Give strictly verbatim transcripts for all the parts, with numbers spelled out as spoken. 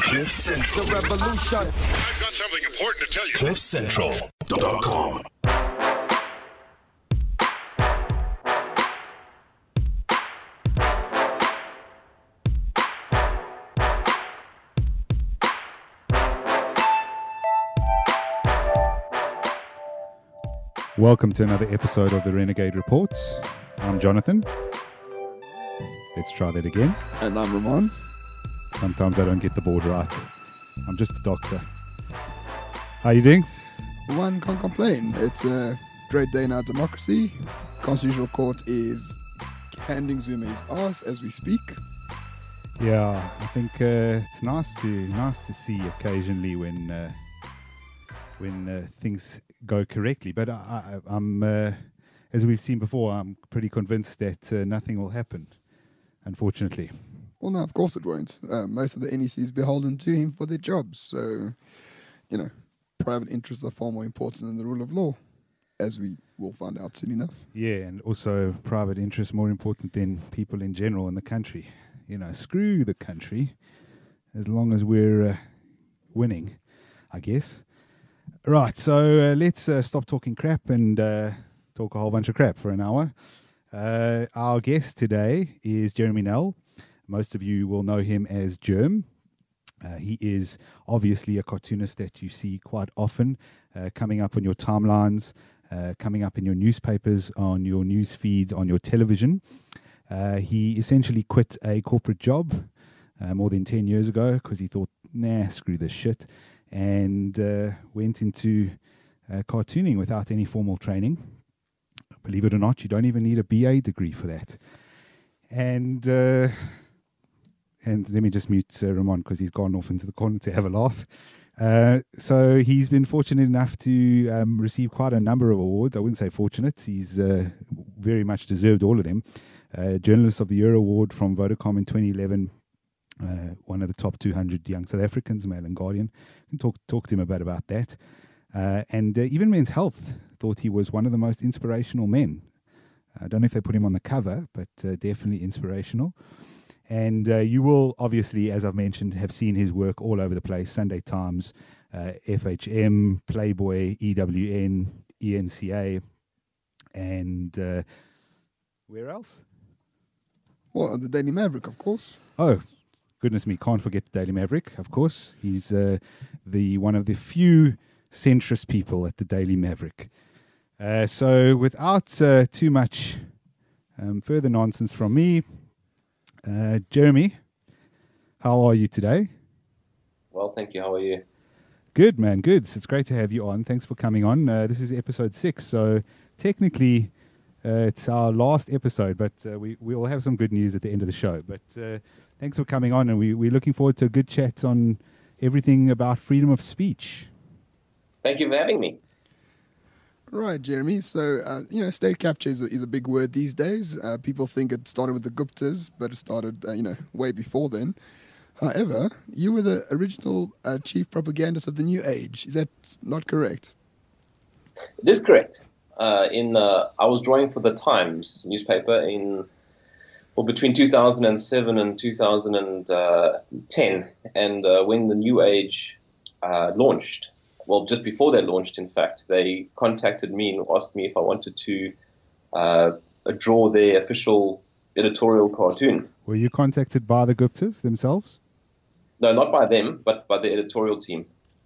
Cliff Central. The revolution. I've got something important to tell you. cliff central dot com. Welcome to another episode of the Renegade Report. I'm Jonathan. Let's try that again. And I'm Ramon. Sometimes I don't get the board right. I'm just a doctor. How you doing? One can't complain. It's a great day in our democracy. Constitutional Court is handing Zuma his ass as we speak. Yeah, I think uh, it's nice to nice to see occasionally when uh, when uh, things go correctly. But I, I, I'm, uh, as we've seen before, I'm pretty convinced that uh, nothing will happen, unfortunately. Well, no, of course it won't. Uh, most of the N E C is beholden to him for their jobs. So, you know, private interests are far more important than the rule of law, as we will find out soon enough. Yeah, and also private interests more important than people in general in the country. You know, screw the country, as long as we're uh, winning, I guess. Right, so uh, let's uh, stop talking crap and uh, talk a whole bunch of crap for an hour. Uh, our guest today is Jeremy Nel. Most of you will know him as Germ. Uh, he is obviously a cartoonist that you see quite often uh, coming up on your timelines, uh, coming up in your newspapers, on your news feed, on your television. Uh, he essentially quit a corporate job uh, more than ten years ago because he thought, nah, screw this shit, and uh, went into uh, cartooning without any formal training. Believe it or not, you don't even need a B A degree for that. And uh, and let me just mute uh, Ramon because he's gone off into the corner to have a laugh. Uh, so he's been fortunate enough to um, receive quite a number of awards. I wouldn't say fortunate. He's uh, very much deserved all of them. Uh, Journalist of the Year award from Vodacom in twenty eleven. Uh, one of the top two hundred young South Africans, Mail and Guardian. And talk talk to him about about that. Uh, and uh, even Men's Health thought he was one of the most inspirational men. I don't know if they put him on the cover, but uh, definitely inspirational. And uh, you will obviously, as I've mentioned, have seen his work all over the place. Sunday Times, uh, F H M, Playboy, E W N, E N C A, and uh, where else? Well, the Daily Maverick, of course. Oh, goodness me, can't forget the Daily Maverick, of course. He's uh, the one of the few centrist people at the Daily Maverick. Uh, so without uh, too much um, further nonsense from me, uh, Jeremy, how are you today? Well, thank you. How are you? Good, man, good. It's great to have you on. Thanks for coming on. Uh, this is episode six, so technically uh, it's our last episode, but uh, we, we will have some good news at the end of the show. But uh, thanks for coming on, and we, we're looking forward to a good chat on everything about freedom of speech. Thank you for having me. Right, Jeremy. So, uh, you know, state capture is a, is a big word these days. Uh, people think it started with the Guptas, but it started, uh, you know, way before then. However, you were the original uh, chief propagandist of the New Age. Is that not correct? It is correct. Uh, in uh, I was drawing for the Times newspaper in well, between two thousand seven and two thousand ten, and uh, when the New Age uh, launched, well, just before they launched, in fact, they contacted me and asked me if I wanted to uh, draw their official editorial cartoon. Were you contacted by the Guptas themselves? No, not by them, but by the editorial team.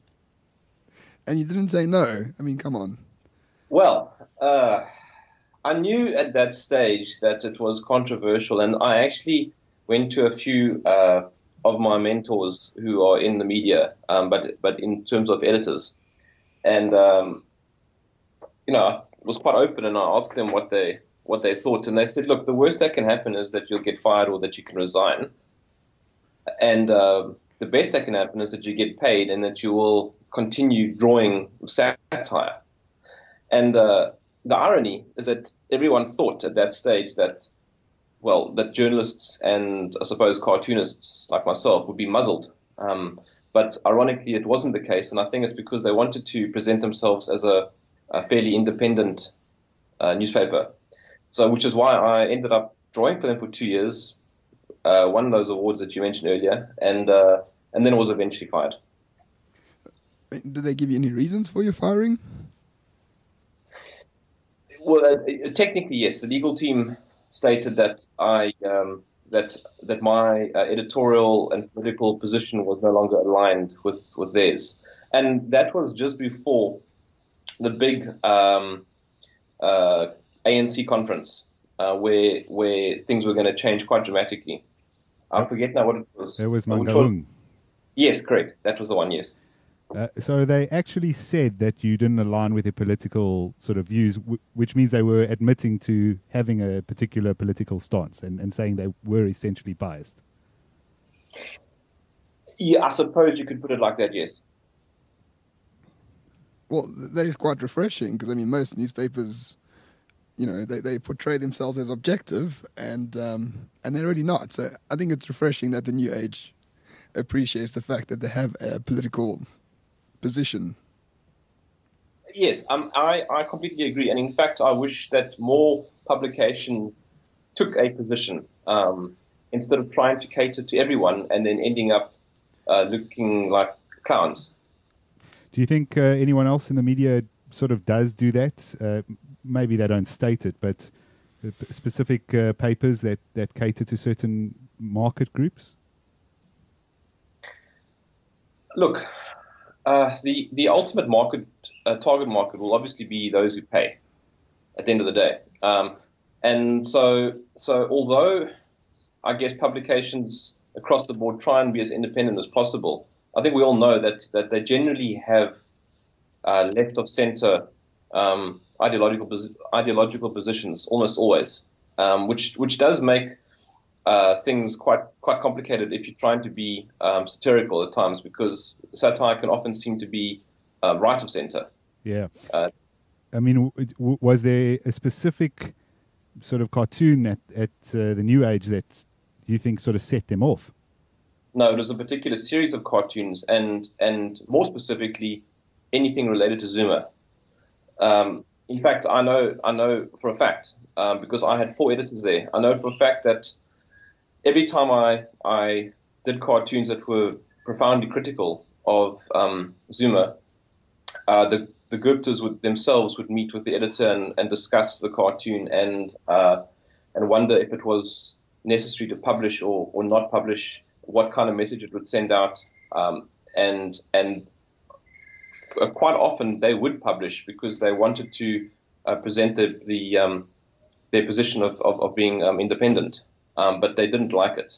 And you didn't say no. I mean, come on. Well, uh, I knew at that stage that it was controversial, and I actually went to a few uh, of my mentors who are in the media, um, but but in terms of editors, and um, you know, I was quite open, and I asked them what they what they thought, and they said, "Look, the worst that can happen is that you'll get fired or that you can resign, and uh, the best that can happen is that you get paid and that you will continue drawing satire." And uh, the irony is that everyone thought at that stage that, well, that journalists and I suppose cartoonists like myself would be muzzled. Um, but ironically, it wasn't the case, and I think it's because they wanted to present themselves as a, a fairly independent uh, newspaper. So, which is why I ended up drawing for them for two years, uh, won those awards that you mentioned earlier, and uh, and then was eventually fired. Did they give you any reasons for your firing? Well, uh, technically, yes. The legal team stated that I um, that that my uh, editorial and political position was no longer aligned with, with theirs, and that was just before the big um, uh, A N C conference, uh, where where things were going to change quite dramatically. I forget now what it was. It was Uh, which Mangaung. one? Yes, correct. That was the one. Yes. Uh, so they actually said that you didn't align with their political sort of views, w- which means they were admitting to having a particular political stance and, and saying they were essentially biased. Yeah, I suppose you could put it like that. Yes. Well, that is quite refreshing because, I mean, most newspapers, you know, they, they portray themselves as objective and um, and they're really not. So I think it's refreshing that the New Age appreciates the fact that they have a political position. Yes, um, I, I completely agree. And in fact, I wish that more publication took a position um, instead of trying to cater to everyone and then ending up uh, looking like clowns. Do you think uh, anyone else in the media sort of does do that? Uh, maybe they don't state it, but uh, p- specific uh, papers that, that cater to certain market groups? Look, uh, the, the ultimate market, uh, target market will obviously be those who pay at the end of the day. Um, and so, so although I guess publications across the board try and be as independent as possible, I think we all know that, that they generally have uh, left of center um, ideological ideological positions almost always, um, which which does make uh, things quite quite complicated if you're trying to be um, satirical at times, because satire can often seem to be uh, right of center. Yeah. Uh, I mean, w- w- was there a specific sort of cartoon at, at uh, the New Age that you think sort of set them off? No, it was a particular series of cartoons, and and more specifically, anything related to Zuma. Um, in fact, I know I know for a fact um, because I had four editors there. I know for a fact that every time I I did cartoons that were profoundly critical of um, Zuma, uh, the the Guptas would themselves would meet with the editor and, and discuss the cartoon and uh, and wonder if it was necessary to publish or, or not publish, what kind of message it would send out, um, and and quite often they would publish because they wanted to uh, present the, the um, their position of of, of being um, independent, um, but they didn't like it.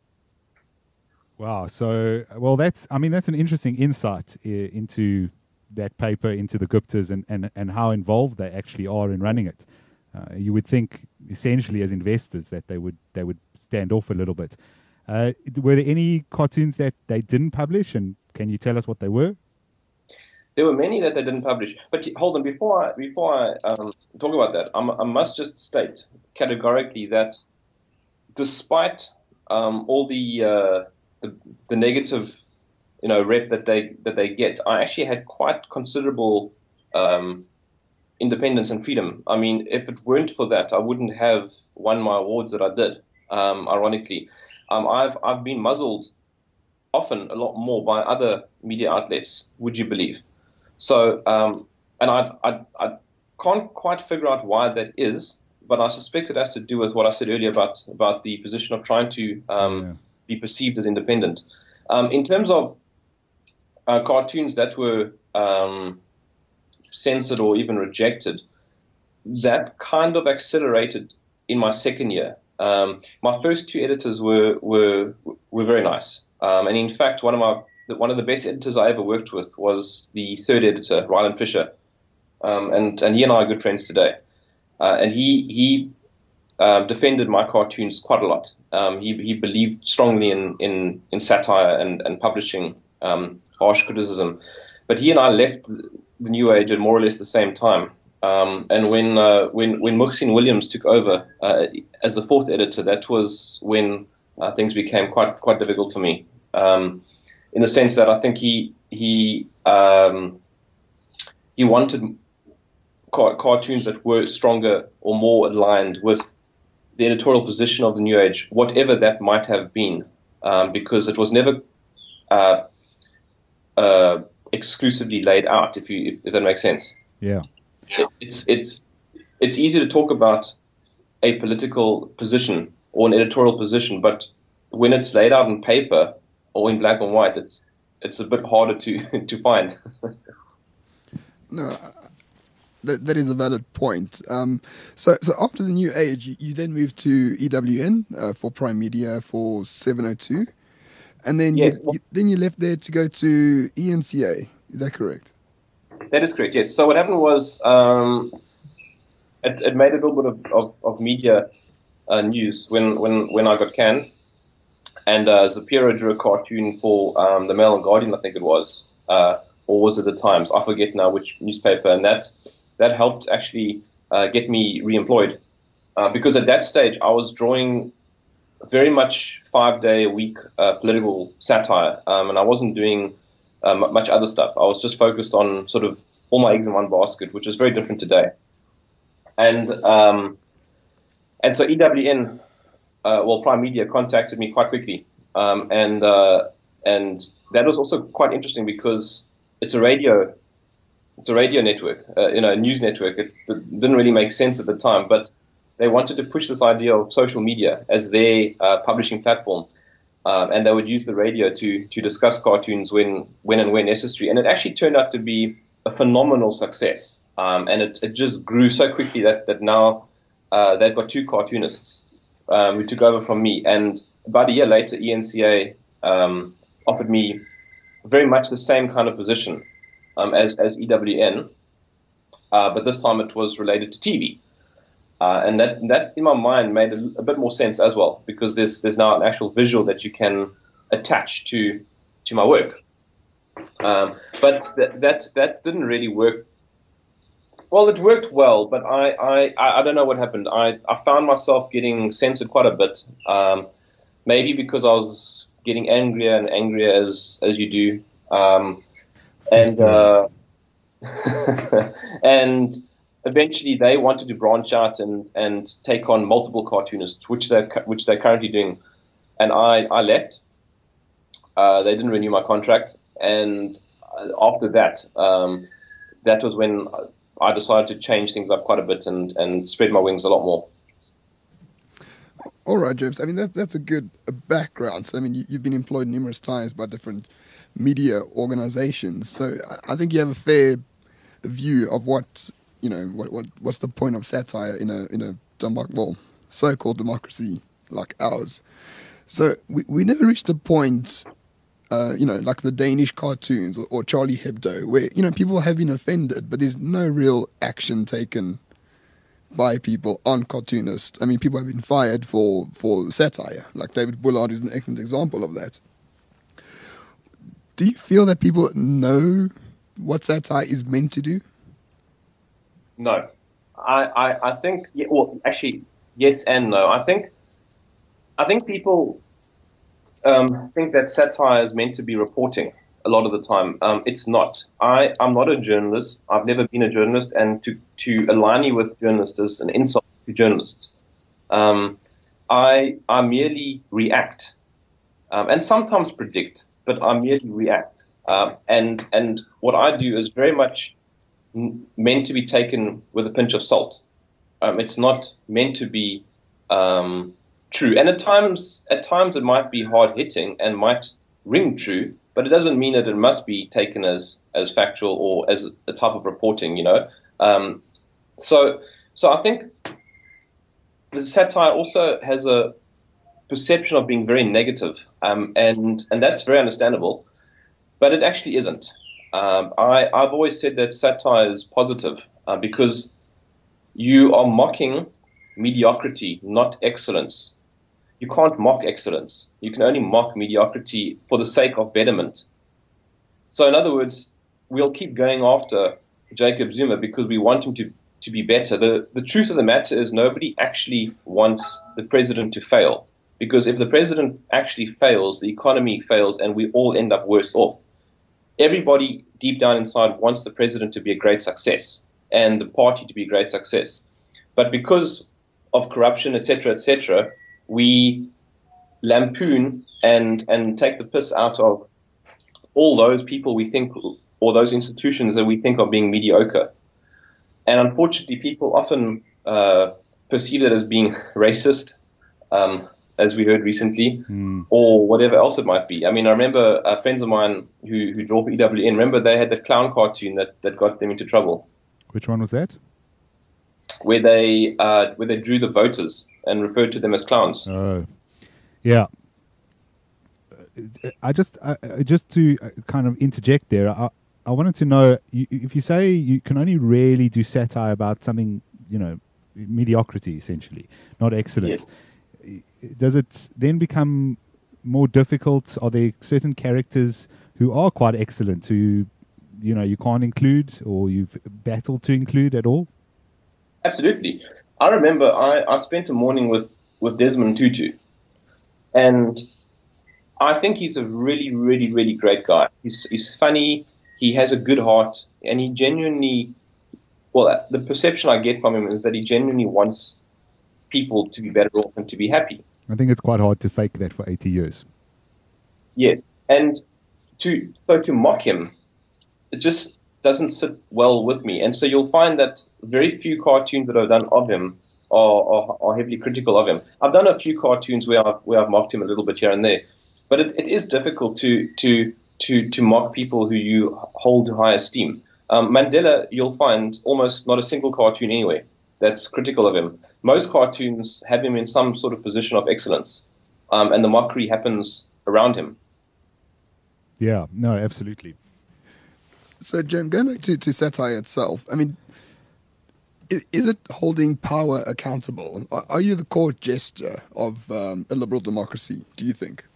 Wow. So, well, that's, I mean, that's an interesting insight uh, into that paper, into the Guptas and, and, and how involved they actually are in running it. Uh, you would think essentially as investors that they would, they would stand off a little bit. Uh, were there any cartoons that they didn't publish, and can you tell us what they were? There were many that they didn't publish. But hold on, before I, before I um, talk about that, I'm, I must just state categorically that despite um, all the, uh, the the negative, you know, rep that they that they get, I actually had quite considerable um, independence and freedom. I mean, if it weren't for that, I wouldn't have won my awards that I did. Um, ironically, um, I've I've been muzzled often a lot more by other media outlets. Would you believe? So, um, and I, I, I can't quite figure out why that is, but I suspect it has to do with what I said earlier about, about the position of trying to um, yeah. be perceived as independent. Um, in terms of uh, cartoons that were um, censored or even rejected, that kind of accelerated in my second year. Um, my first two editors were were were very nice, um, and in fact, one of my one of the best editors I ever worked with was the third editor, Ryland Fisher, um, and and he and I are good friends today. Uh, and he he uh, defended my cartoons quite a lot. Um, he he believed strongly in in, in satire and and publishing um, harsh criticism. But he and I left the New Age at more or less the same time. Um, and when uh, when when Muhsin Williams took over uh, as the fourth editor, that was when uh, things became quite quite difficult for me. Um, in the sense that I think he he um, he wanted car- cartoons that were stronger or more aligned with the editorial position of the New Age, whatever that might have been, um, because it was never uh, uh, exclusively laid out. If you if, if that makes sense. Yeah. It's it's it's easy to talk about a political position or an editorial position, but when it's laid out on paper or in black and white, it's it's a bit harder to to find. No, that that is a valid point. Um, so so after the New Age, you, you then moved to E W N uh, for Prime Media for seven oh two, and then Yes. you, you, then you left there to go to E N C A. Is that correct? That is correct, yes. So what happened was um, it, it made a little bit of, of, of media uh, news when, when, when I got canned. And uh, Zapiro drew a cartoon for um, the Mail and Guardian, I think it was, uh, or was it the Times? I forget now which newspaper. And that, that helped actually uh, get me re-employed. Uh, because at that stage, I was drawing very much five-day-a-week uh, political satire, um, and I wasn't doing uh, much other stuff. I was just focused on sort of all my eggs in one basket, which is very different today. And um, and so E W N, uh, well, Prime Media contacted me quite quickly, um, and uh, and that was also quite interesting because it's a radio, it's a radio network, uh, you know, a news network. It, it didn't really make sense at the time, but they wanted to push this idea of social media as their uh, publishing platform, um, and they would use the radio to to discuss cartoons when when and where necessary. And it actually turned out to be a phenomenal success, um, and it, it just grew so quickly that that now uh, they've got two cartoonists um, who took over from me. And about a year later, E N C A um, offered me very much the same kind of position um, as as E W N, uh, but this time it was related to T V. Uh, and that, that, in my mind, made a, a bit more sense as well, because there's there's now an actual visual that you can attach to to my work. Um, but that, that that didn't really work. Well, it worked well, but I, I, I don't know what happened. I, I found myself getting censored quite a bit, um, maybe because I was getting angrier and angrier as as you do, um, and uh, and. Eventually, they wanted to branch out and, and take on multiple cartoonists, which they're which they're currently doing, and I I left. Uh, they didn't renew my contract, and after that, um, that was when I decided to change things up quite a bit and, and spread my wings a lot more. All right, James. I mean, that, that's a good uh, background. So, I mean, you, you've been employed numerous times by different media organizations. So, I, I think you have a fair view of what. You know, what what what's the point of satire in a in a democ- well, so-called democracy like ours? So we, we never reached the point, uh, you know, like the Danish cartoons or, or Charlie Hebdo, where, you know, people have been offended, but there's no real action taken by people on cartoonists. I mean, people have been fired for, for satire, like David Bullard is an excellent example of that. Do you feel that people know what satire is meant to do? No, I, I, I think, yeah, well, actually, yes and no. I think, I think people um, think that satire is meant to be reporting a lot of the time. Um, it's not. I, I'm not a journalist. I've never been a journalist, and to, to align you with journalists is an insult to journalists. Um, I, I merely react, um, and sometimes predict, but I merely react. Um, and and what I do is very much meant to be taken with a pinch of salt. Um, it's not meant to be um, true, and at times, at times it might be hard hitting and might ring true, but it doesn't mean that it must be taken as as factual or as a type of reporting. You know, um, so so I think the satire also has a perception of being very negative, um, and and that's very understandable, but it actually isn't. Um, I, I've always said that satire is positive uh, because you are mocking mediocrity, not excellence. You can't mock excellence. You can only mock mediocrity for the sake of betterment. So in other words, we'll keep going after Jacob Zuma because we want him to, to be better. The, the truth of the matter is nobody actually wants the president to fail, because if the president actually fails, the economy fails and we all end up worse off. Everybody deep down inside wants the president to be a great success and the party to be a great success. But because of corruption, et cetera, et cetera, we lampoon and, and take the piss out of all those people we think, or those institutions that we think are being mediocre. And unfortunately, people often uh, perceive that as being racist, um, as we heard recently, mm. or whatever else it might be. I mean, I remember uh, friends of mine who, who draw for E W N, remember they had the clown cartoon that, that got them into trouble. Which one was that? Where they uh, where they drew the voters and referred to them as clowns. Oh, yeah. I just, I, just to kind of interject there, I, I wanted to know, you, if you say you can only really do satire about something, you know, mediocrity essentially, not excellence, yes. Does it then become more difficult? Are there certain characters who are quite excellent who, you know, you can't include or you've battled to include at all? Absolutely. I remember I, I spent a morning with, with Desmond Tutu, and I think he's a really, really, really great guy. He's, he's funny, he has a good heart, and he genuinely, well, the perception I get from him is that he genuinely wants people to be better off and to be happy. I think it's quite hard to fake that for eighty years. Yes, and to so to mock him, it just doesn't sit well with me. And so you'll find that very few cartoons that I've done of him are, are, are heavily critical of him. I've done a few cartoons where I've, where I've mocked him a little bit here and there, but it, it is difficult to to to to mock people who you hold in high esteem. Um, Mandela, you'll find almost not a single cartoon anywhere that's critical of him. Most cartoons have him in some sort of position of excellence, um, and the mockery happens around him. Yeah, no, absolutely. So, Jim, going back to, to satire itself, I mean, is, is it holding power accountable? Are, are you the core gesture of um, a liberal democracy, do you think?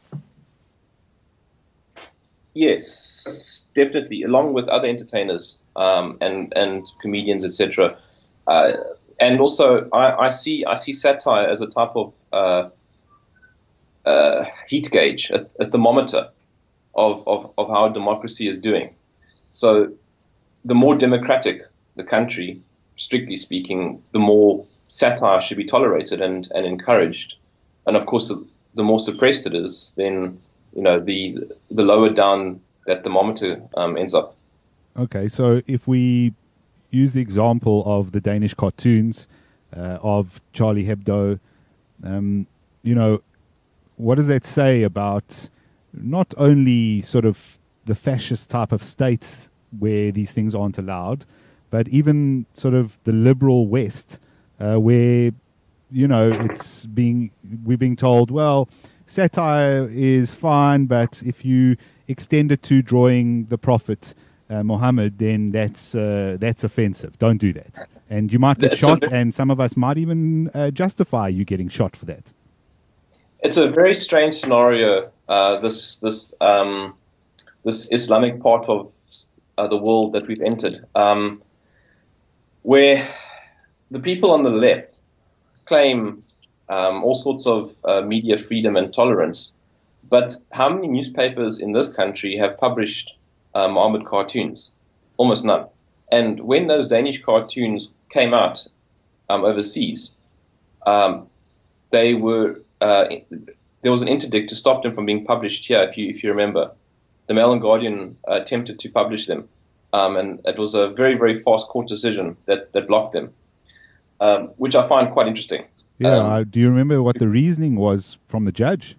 Yes, definitely, along with other entertainers um, and, and comedians, et cetera. Uh, and also, I, I see I see satire as a type of uh, uh, heat gauge, a, a thermometer of, of, of how democracy is doing. So the more democratic the country, strictly speaking, the more satire should be tolerated and, and encouraged. And of course, the, the more suppressed it is, then you know the the lower down that thermometer um, ends up. Okay, so if we use the example of the Danish cartoons uh, of Charlie Hebdo, um, you know, what does that say about not only sort of the fascist type of states where these things aren't allowed, but even sort of the liberal West, uh, where, you know, it's being, we're being told, well, satire is fine, but if you extend it to drawing the Prophet uh, Muhammad, then that's uh, that's offensive. Don't do that. And you might get It's shot, a- and some of us might even uh, justify you getting shot for that. It's a very strange scenario. Uh, this this um, this Islamic part of uh, the world that we've entered, um, where the people on the left claim um, all sorts of uh, media freedom and tolerance, but how many newspapers in this country have published uh, Muhammad cartoons? Almost none. And when those Danish cartoons came out um, overseas, um, they were uh, there was an interdict to stop them from being published here. If you if you remember, the Mail and Guardian uh, attempted to publish them, um, and it was a very very fast court decision that that blocked them, um, which I find quite interesting. Yeah, Um, uh, do you remember what the reasoning was from the judge?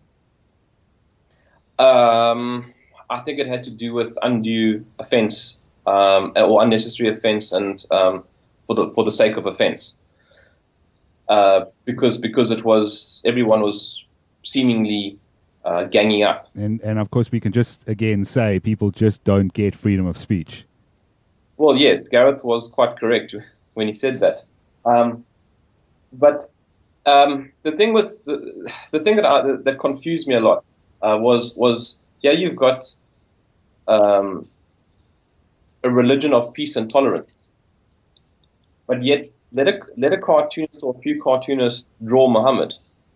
Um, I think it had to do with undue offence um, or unnecessary offence, and um, for the for the sake of offence, uh, because because it was everyone was seemingly uh, ganging up. And and of course we can just again say people just don't get freedom of speech. Well, yes, Gareth was quite correct when he said that. Um, but um, the thing with the, the thing that I, that confused me a lot uh, was was yeah, you've got um, a religion of peace and tolerance, but yet let a let a cartoonist or a few cartoonists draw Muhammad,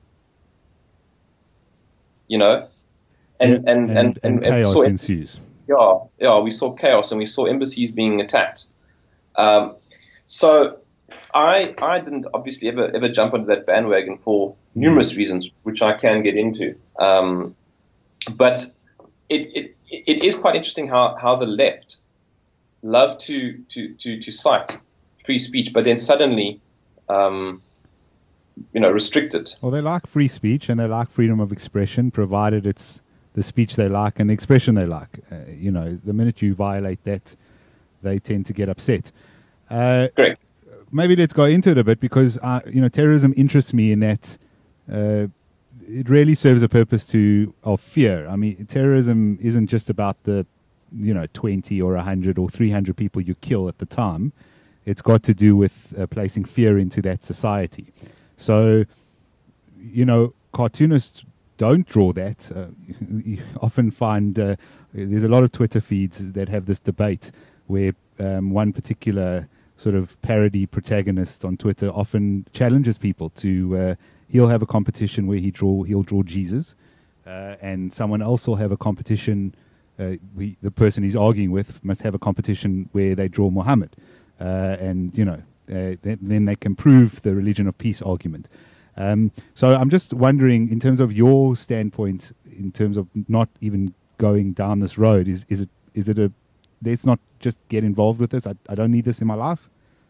you know, and Yeah, and, and, and, and and chaos so it- ensues. Yeah, yeah, we saw chaos and we saw embassies being attacked. Um, so I I didn't obviously ever ever jump onto that bandwagon for numerous reasons, which I can get into. Um, but it, it it, it is quite interesting how, how the left love to, to, to, to cite free speech, but then suddenly, um, you know, restrict it. Well, they like free speech and they like freedom of expression, provided it's the speech they like and the expression they like. Uh, you know, the minute you violate that, they tend to get upset. Uh, Correct. Maybe let's go into it a bit, because uh, you know, terrorism interests me in that uh, it really serves a purpose to of fear. I mean, terrorism isn't just about the you know twenty or a hundred or three hundred people you kill at the time. It's got to do with uh, placing fear into that society. So, you know, cartoonists don't draw that. Uh, you often find uh, there's a lot of Twitter feeds that have this debate where um, one particular sort of parody protagonist on Twitter often challenges people to. Uh, he'll have a competition where he draw he'll draw Jesus, uh, and someone else will have a competition. Uh, we, the person he's arguing with must have a competition where they draw Muhammad, uh, and you know, uh, then, then they can prove the religion of peace argument. Um, so I'm just wondering, in terms of your standpoint, in terms of not even going down this road, is is it is it a let's not just get involved with this? I, I don't need this in my life.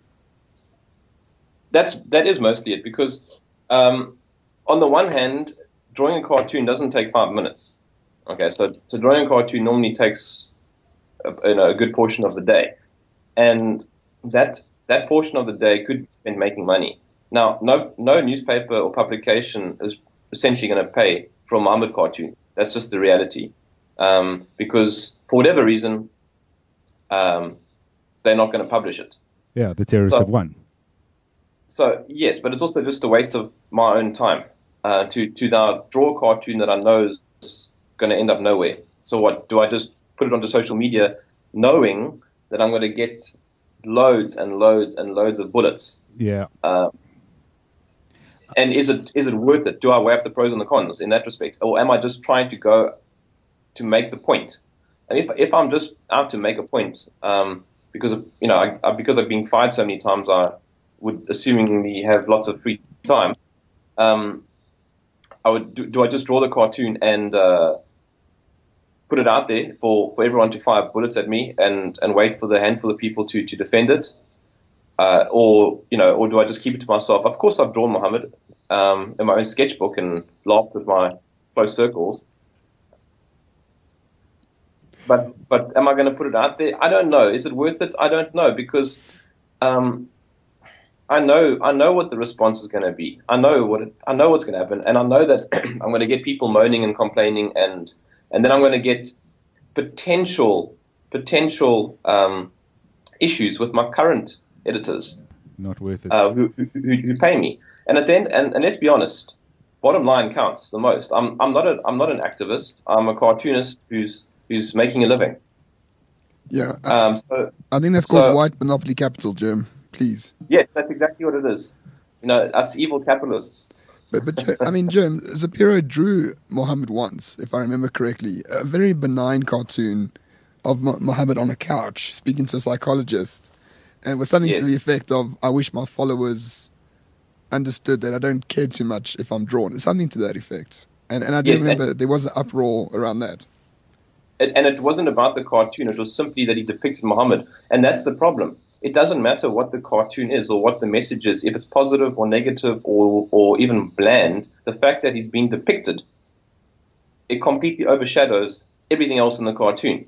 That's that is mostly it, because um, on the one hand, drawing a cartoon doesn't take five minutes. Okay, so so drawing a cartoon normally takes a, you know, a good portion of the day, and that that portion of the day could be spent making money. Now, no no newspaper or publication is essentially going to pay for a Muhammad cartoon. That's just the reality, um, because for whatever reason, um, they're not going to publish it. Yeah, the terrorists So- have won. So yes, but it's also just a waste of my own time uh, to to now draw a cartoon that I know is going to end up nowhere. So what do I just put it onto social media, knowing that I'm going to get loads and loads and loads of bullets? Yeah. Uh, and is it is it worth it? Do I weigh up the pros and the cons in that respect, or am I just trying to go to make the point? And if if I'm just out to make a point, um, because of, you know I, I, because I've been fired so many times, I would assumingly have lots of free time. Um, I would do, do I just draw the cartoon and uh, put it out there for, for everyone to fire bullets at me and, and wait for the handful of people to, to defend it, uh, or you know, or do I just keep it to myself? Of course, I've drawn Muhammad um, in my own sketchbook and laughed with my close circles. But but am I going to put it out there? I don't know. Is it worth it? I don't know, because um, I know I know what the response is going to be. I know what it, I know what's going to happen, and I know that I'm going to get people moaning and complaining, and and then I'm going to get potential potential um, issues with my current editors. Not worth it. Uh, who, who, who pay me, and at the end, and, and let's be honest, bottom line counts the most. I'm I'm not a I'm not an activist. I'm a cartoonist who's who's making a living. Yeah, I, Um, so I think that's called so- white monopoly capital, Jim. Please. yes, that's exactly what it is. You know, us evil capitalists. But, but Jim- I mean, Jim, Zapiro drew Muhammad once, if I remember correctly, a very benign cartoon of Mu- Muhammad on a couch speaking to a psychologist, and it was something to Yes. the effect of, "I wish my followers understood that I don't care too much if I'm drawn." It's something to that effect. And and I do Yes, and- remember there was an uproar around that. It, and it wasn't about the cartoon. It was simply that he depicted Muhammad. And that's the problem. It doesn't matter what the cartoon is or what the message is, if it's positive or negative or, or even bland, the fact that he's being depicted, it completely overshadows everything else in the cartoon.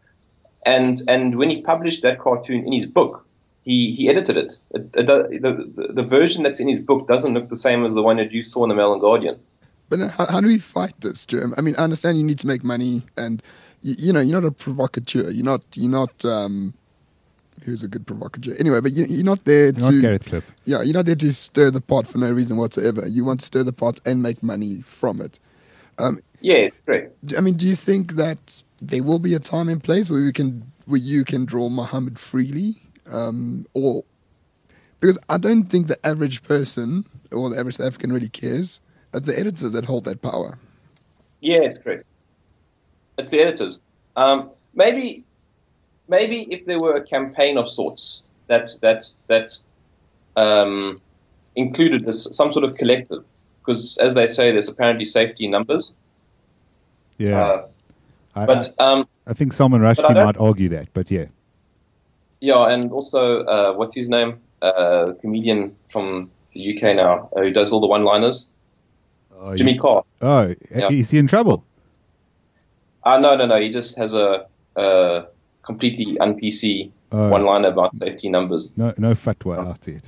And and when he published that cartoon in his book, he, he edited it. it, it the, the, the version that's in his book doesn't look the same as the one that you saw in the Mail and Guardian. But then how, how do we fight this, Jim? I mean, I understand you need to make money, and you, you know, you're not a provocateur. You're not. You're not. Um, who's a good provocateur? Anyway, but you, you're not there You're to. not Gareth Cliff. Yeah, you're not there to stir the pot for no reason whatsoever. You want to stir the pot and make money from it. Um, Yeah, correct. I mean, do you think that there will be a time and place where we can, where you can draw Muhammad freely, um, or because I don't think the average person or the average South African really cares. It's the editors that hold that power. Yes, correct. It's the editors. Um, maybe, maybe if there were a campaign of sorts that that that um, included this, some sort of collective, because as they say, there's apparently safety in numbers. Yeah. Uh, I- but um, I- I think Salman But I Rushdie don't- might argue that, but yeah. Yeah, and also, uh, what's his name? Uh, comedian from the U K now, uh, who does all the one-liners. Oh, Jimmy you- Carr. oh Yeah. is he in trouble? Uh, no, no, no. He just has a, a completely un-P C Oh. one-liner about safety numbers. No, no fatwa out yet.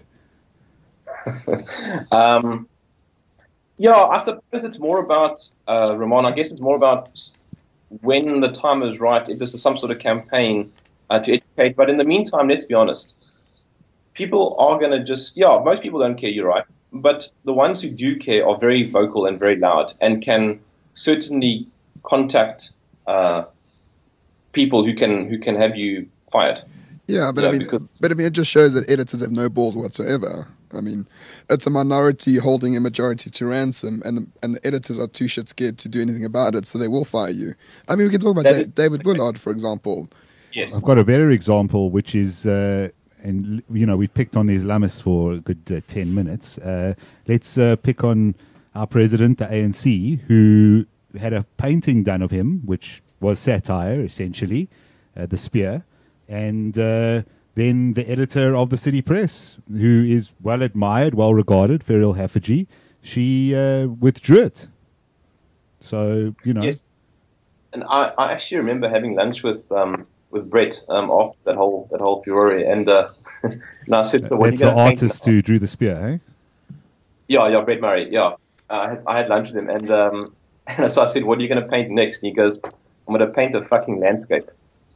Um, yeah, I suppose it's more about, uh, Ramon, I guess it's more about when the time is right, if this is some sort of campaign uh, to educate. But in the meantime, let's be honest, people are going to just, yeah, most people don't care, you're right. But the ones who do care are very vocal and very loud and can certainly contact uh, people who can who can have you fired. Yeah, but Yeah, I mean, because- but I mean, it just shows that editors have no balls whatsoever. I mean, it's a minority holding a majority to ransom, and the, and the editors are too shit scared to do anything about it, so they will fire you. I mean, we can talk about That da- is- David Bullard, for example. Yes. I've got a better example, which is, uh, and you know, we've picked on these lamas for a good uh, ten minutes. Uh, let's uh, pick on our president, the A N C, who had a painting done of him, which was satire, essentially, uh, the spear, and uh, then the editor of the City Press, who is well admired, well regarded, Ferial Haffajee, she uh, withdrew it. So, you know. Yes. And I, I actually remember having lunch with um, with Brett um, after that whole that whole furore, and uh, and I said, "So what are you That's the going to paint?" artist who drew the spear, eh? Yeah, yeah, Brett Murray. Yeah, uh, I, had, I had lunch with him, and um, and so I said, "What are you going to paint next?" And he goes, "I'm going to paint a fucking landscape."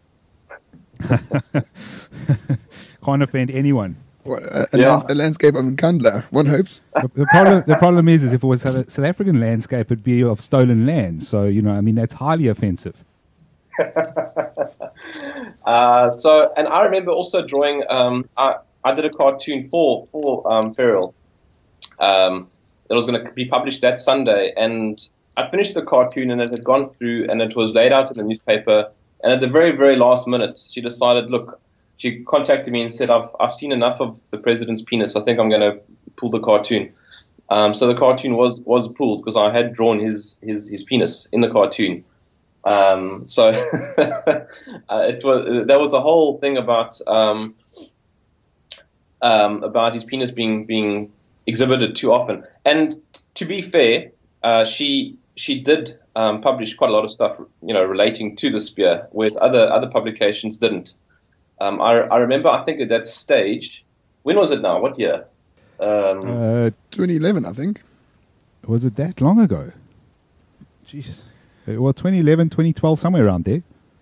Can't offend anyone. What, a, a, Yeah. land, a landscape of Nkandla, one hopes. The, the problem, the problem is, is if it was South, South African landscape, it'd be of stolen land. So you know, I mean, that's highly offensive. Uh, so, and I remember also drawing. Um, I I did a cartoon for for um, Feral um, that was going to be published that Sunday, and I finished the cartoon, and it had gone through, and it was laid out in the newspaper. And at the very very last minute, she decided, look, she contacted me and said, I've I've seen enough of the president's penis. I think I'm going to pull the cartoon. Um, so the cartoon was was pulled because I had drawn his his his penis in the cartoon. Um, so uh, it was there was a whole thing about um, um, about his penis being being exhibited too often. And to be fair, uh, she she did um, publish quite a lot of stuff, you know, relating to the spear, whereas other other publications didn't. Um, I I remember, I think at that stage, when was it now? What year? Um, Uh, twenty eleven, I think. was it that long ago? Jeez. Uh, Well, twenty eleven, twenty twelve, somewhere around there.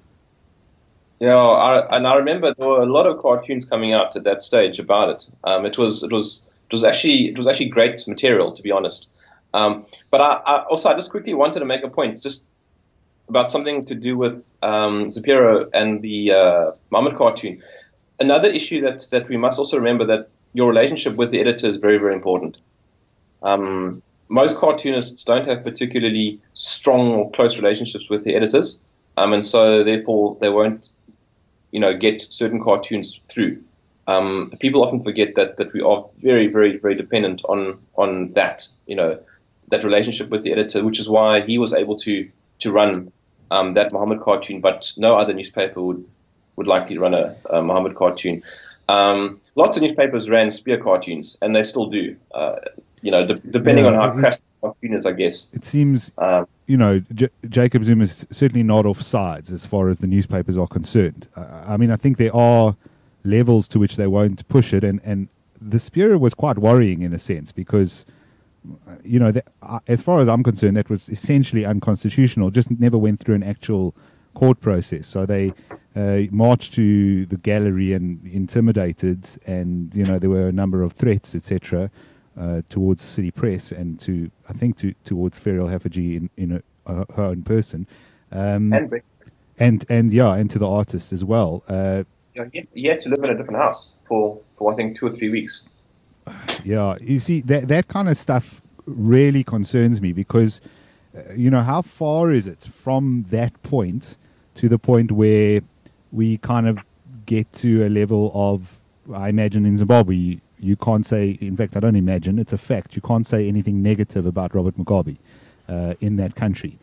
Yeah, I, and I remember there were a lot of cartoons coming out at that stage about it. Um, it was it was it was actually it was actually great material, to be honest. Um, but I, I also I just quickly wanted to make a point just about something to do with um, Zapiro and the uh, Muhammad cartoon. Another issue that that we must also remember, that your relationship with the editor is very very important. Um, most cartoonists don't have particularly strong or close relationships with the editors, um, and so therefore they won't, you know, get certain cartoons through. Um, people often forget that that we are very, very, very dependent on on that, you know, that relationship with the editor, which is why he was able to to run um, that Muhammad cartoon, but no other newspaper would would likely run a, a Muhammad cartoon. Um, lots of newspapers ran spear cartoons, and they still do. Uh, you know, de- depending Yeah, on how it- crass the cartoon is, I guess. It seems, Um, you know, J- Jacob Zuma is certainly not off sides as far as the newspapers are concerned. Uh, I mean, I think there are levels to which they won't push it, and, and the Spear was quite worrying in a sense because, uh, you know, that, uh, as far as I'm concerned, that was essentially unconstitutional. Just never went through an actual court process. So they uh, marched to the gallery and intimidated, and you know there were a number of threats, et cetera, uh, towards the City Press and to I think to towards Ferial Haffajee in in a, uh, her own person, um, and and and yeah, and to the artist as well. Uh, you know, he, had, he had to live in a different house for, for I think two or three weeks. Yeah, you see that that kind of stuff really concerns me because, uh, you know, how far is it from that point to the point where we kind of get to a level of, I imagine in Zimbabwe, you, you can't say, in fact, I don't imagine, it's a fact, you can't say anything negative about Robert Mugabe uh, in that country.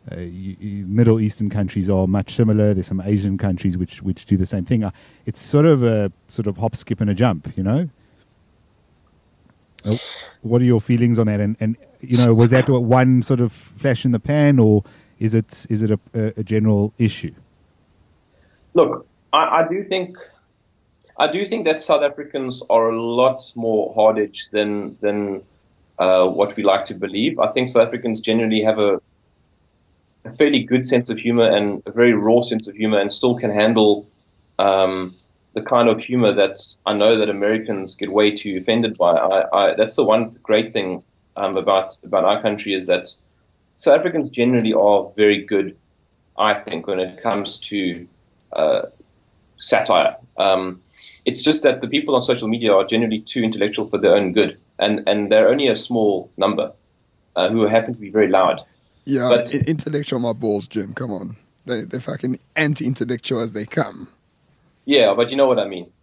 uh, you, you, Middle Eastern countries are much similar. There's some Asian countries which which do the same thing. Uh, it's sort of a sort of hop, skip, and a jump, you know. Uh, what are your feelings on that? And and you know, was that one sort of flash in the pan, or is it is it a, a, a general issue? Look, I, I do think I do think that South Africans are a lot more hard-edged than than uh, what we like to believe. I think South Africans generally have a, a fairly good sense of humor and a very raw sense of humor, and still can handle um, the kind of humor that I know that Americans get way too offended by. I, I, that's the one great thing um, about about our country, is that South Africans generally are very good, I think, when it comes to uh, satire. Um, it's just that the people on social media are generally too intellectual for their own good, and, and they're only a small number uh, who happen to be very loud. Yeah, But- I- intellectual my balls, Jim. Come on. They, they're fucking anti-intellectual as they come. Yeah, but you know what I mean.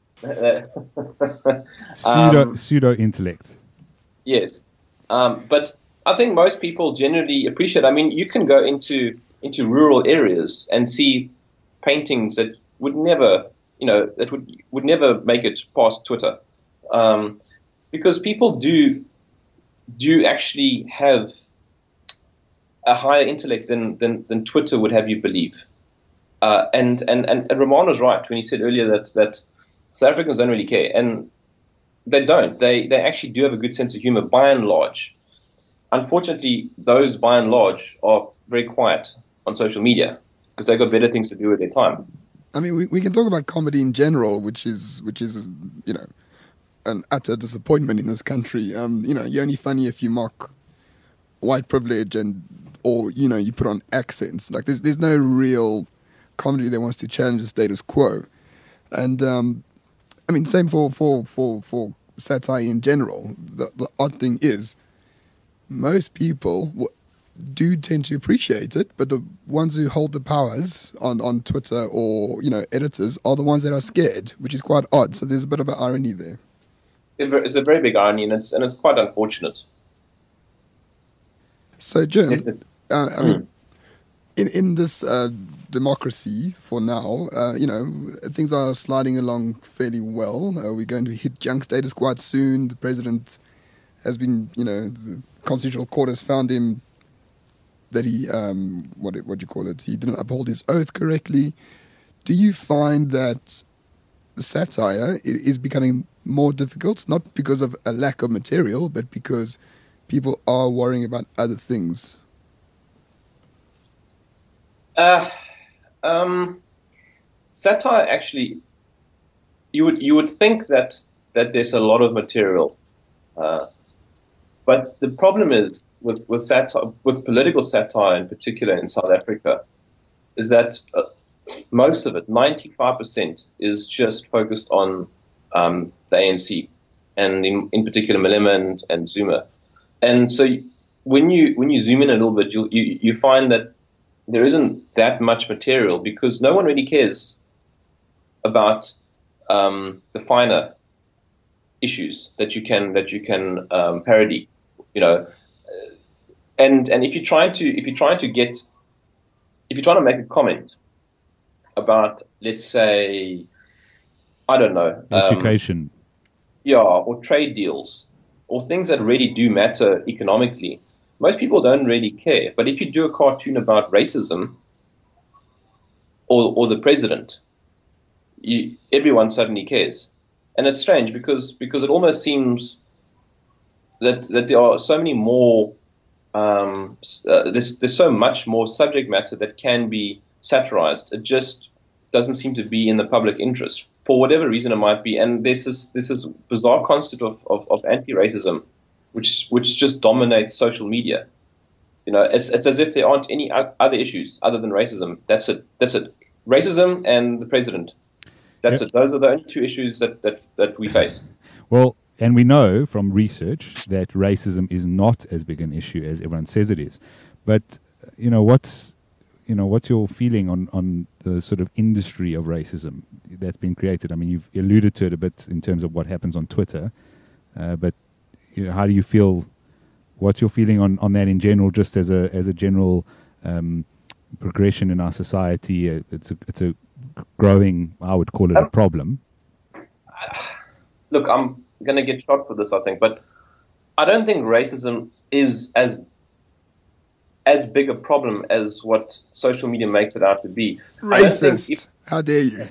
Pseudo Um, pseudo intellect. Yes, um, but I think most people generally appreciate. I mean, you can go into into rural areas and see paintings that would never, you know, that would would never make it past Twitter, um, because people do do actually have a higher intellect than than, than Twitter would have you believe. Uh, and, and, and, and Ramon was right when he said earlier that, that South Africans don't really care. And they don't. They they actually do have a good sense of humor by and large. Unfortunately, those by and large are very quiet on social media because they've got better things to do with their time. I mean, we, we can talk about comedy in general, which is, which is, you know, an utter disappointment in this country. Um, you know, you're only funny if you mock white privilege and, or, you know, you put on accents. Like, there's there's no real comedy that wants to challenge the status quo. And, um, I mean, same for, for, for, for satire in general. The, the odd thing is, most people w- do tend to appreciate it, but the ones who hold the powers on, on Twitter or, you know, editors are the ones that are scared, which is quite odd. So there's a bit of an irony there. It's a very big irony, and it's, and it's quite unfortunate. So, Jim, It- it- uh, I mean, in, in this uh, democracy for now, uh, you know, things are sliding along fairly well. Uh, we're going to hit junk status quite soon. The president has been, you know, the constitutional court has found him that he, um, what what do you call it? He didn't uphold his oath correctly. Do you find that satire i- is becoming more difficult, not because of a lack of material, but because people are worrying about other things? Uh, um, satire actually, you would you would think that that there's a lot of material, uh, but the problem is with with satire, with political satire in particular in South Africa, is that uh, most of it, ninety-five percent, is just focused on um, the A N C, and in, in particular Malema and, and Zuma, and so when you when you zoom in a little bit, you you, you find that there isn't that much material because no one really cares about um, the finer issues that you can that you can um, parody, you know. And and if you're trying to if you're trying to get if you're trying to make a comment about, let's say, I don't know, um, Education. yeah, or trade deals or things that really do matter economically, most people don't really care. But if you do a cartoon about racism or, or the president, you, everyone suddenly cares. And it's strange because because it almost seems that that there are so many more, um, uh, there's, there's so much more subject matter that can be satirized. It just doesn't seem to be in the public interest for whatever reason it might be. And there's this, this is bizarre concept of, of, of anti-racism, which which just dominates social media. You know, it's it's as if there aren't any o- other issues other than racism. That's it. That's it. Racism and the president. That's Yep. it. Those are the only two issues that, that, that we face. Well, and we know from research that racism is not as big an issue as everyone says it is. But you know, what's you know, what's your feeling on, on the sort of industry of racism that's been created? I mean, you've alluded to it a bit in terms of what happens on Twitter, uh, but you know, how do you feel? What's your feeling on, on that in general, just as a as a general um, progression in our society. Uh, it's a it's a growing, I would call it a problem. Look, I'm going to get shot for this, I think, but I don't think racism is as as big a problem as what social media makes it out to be. Racist. If, How dare you?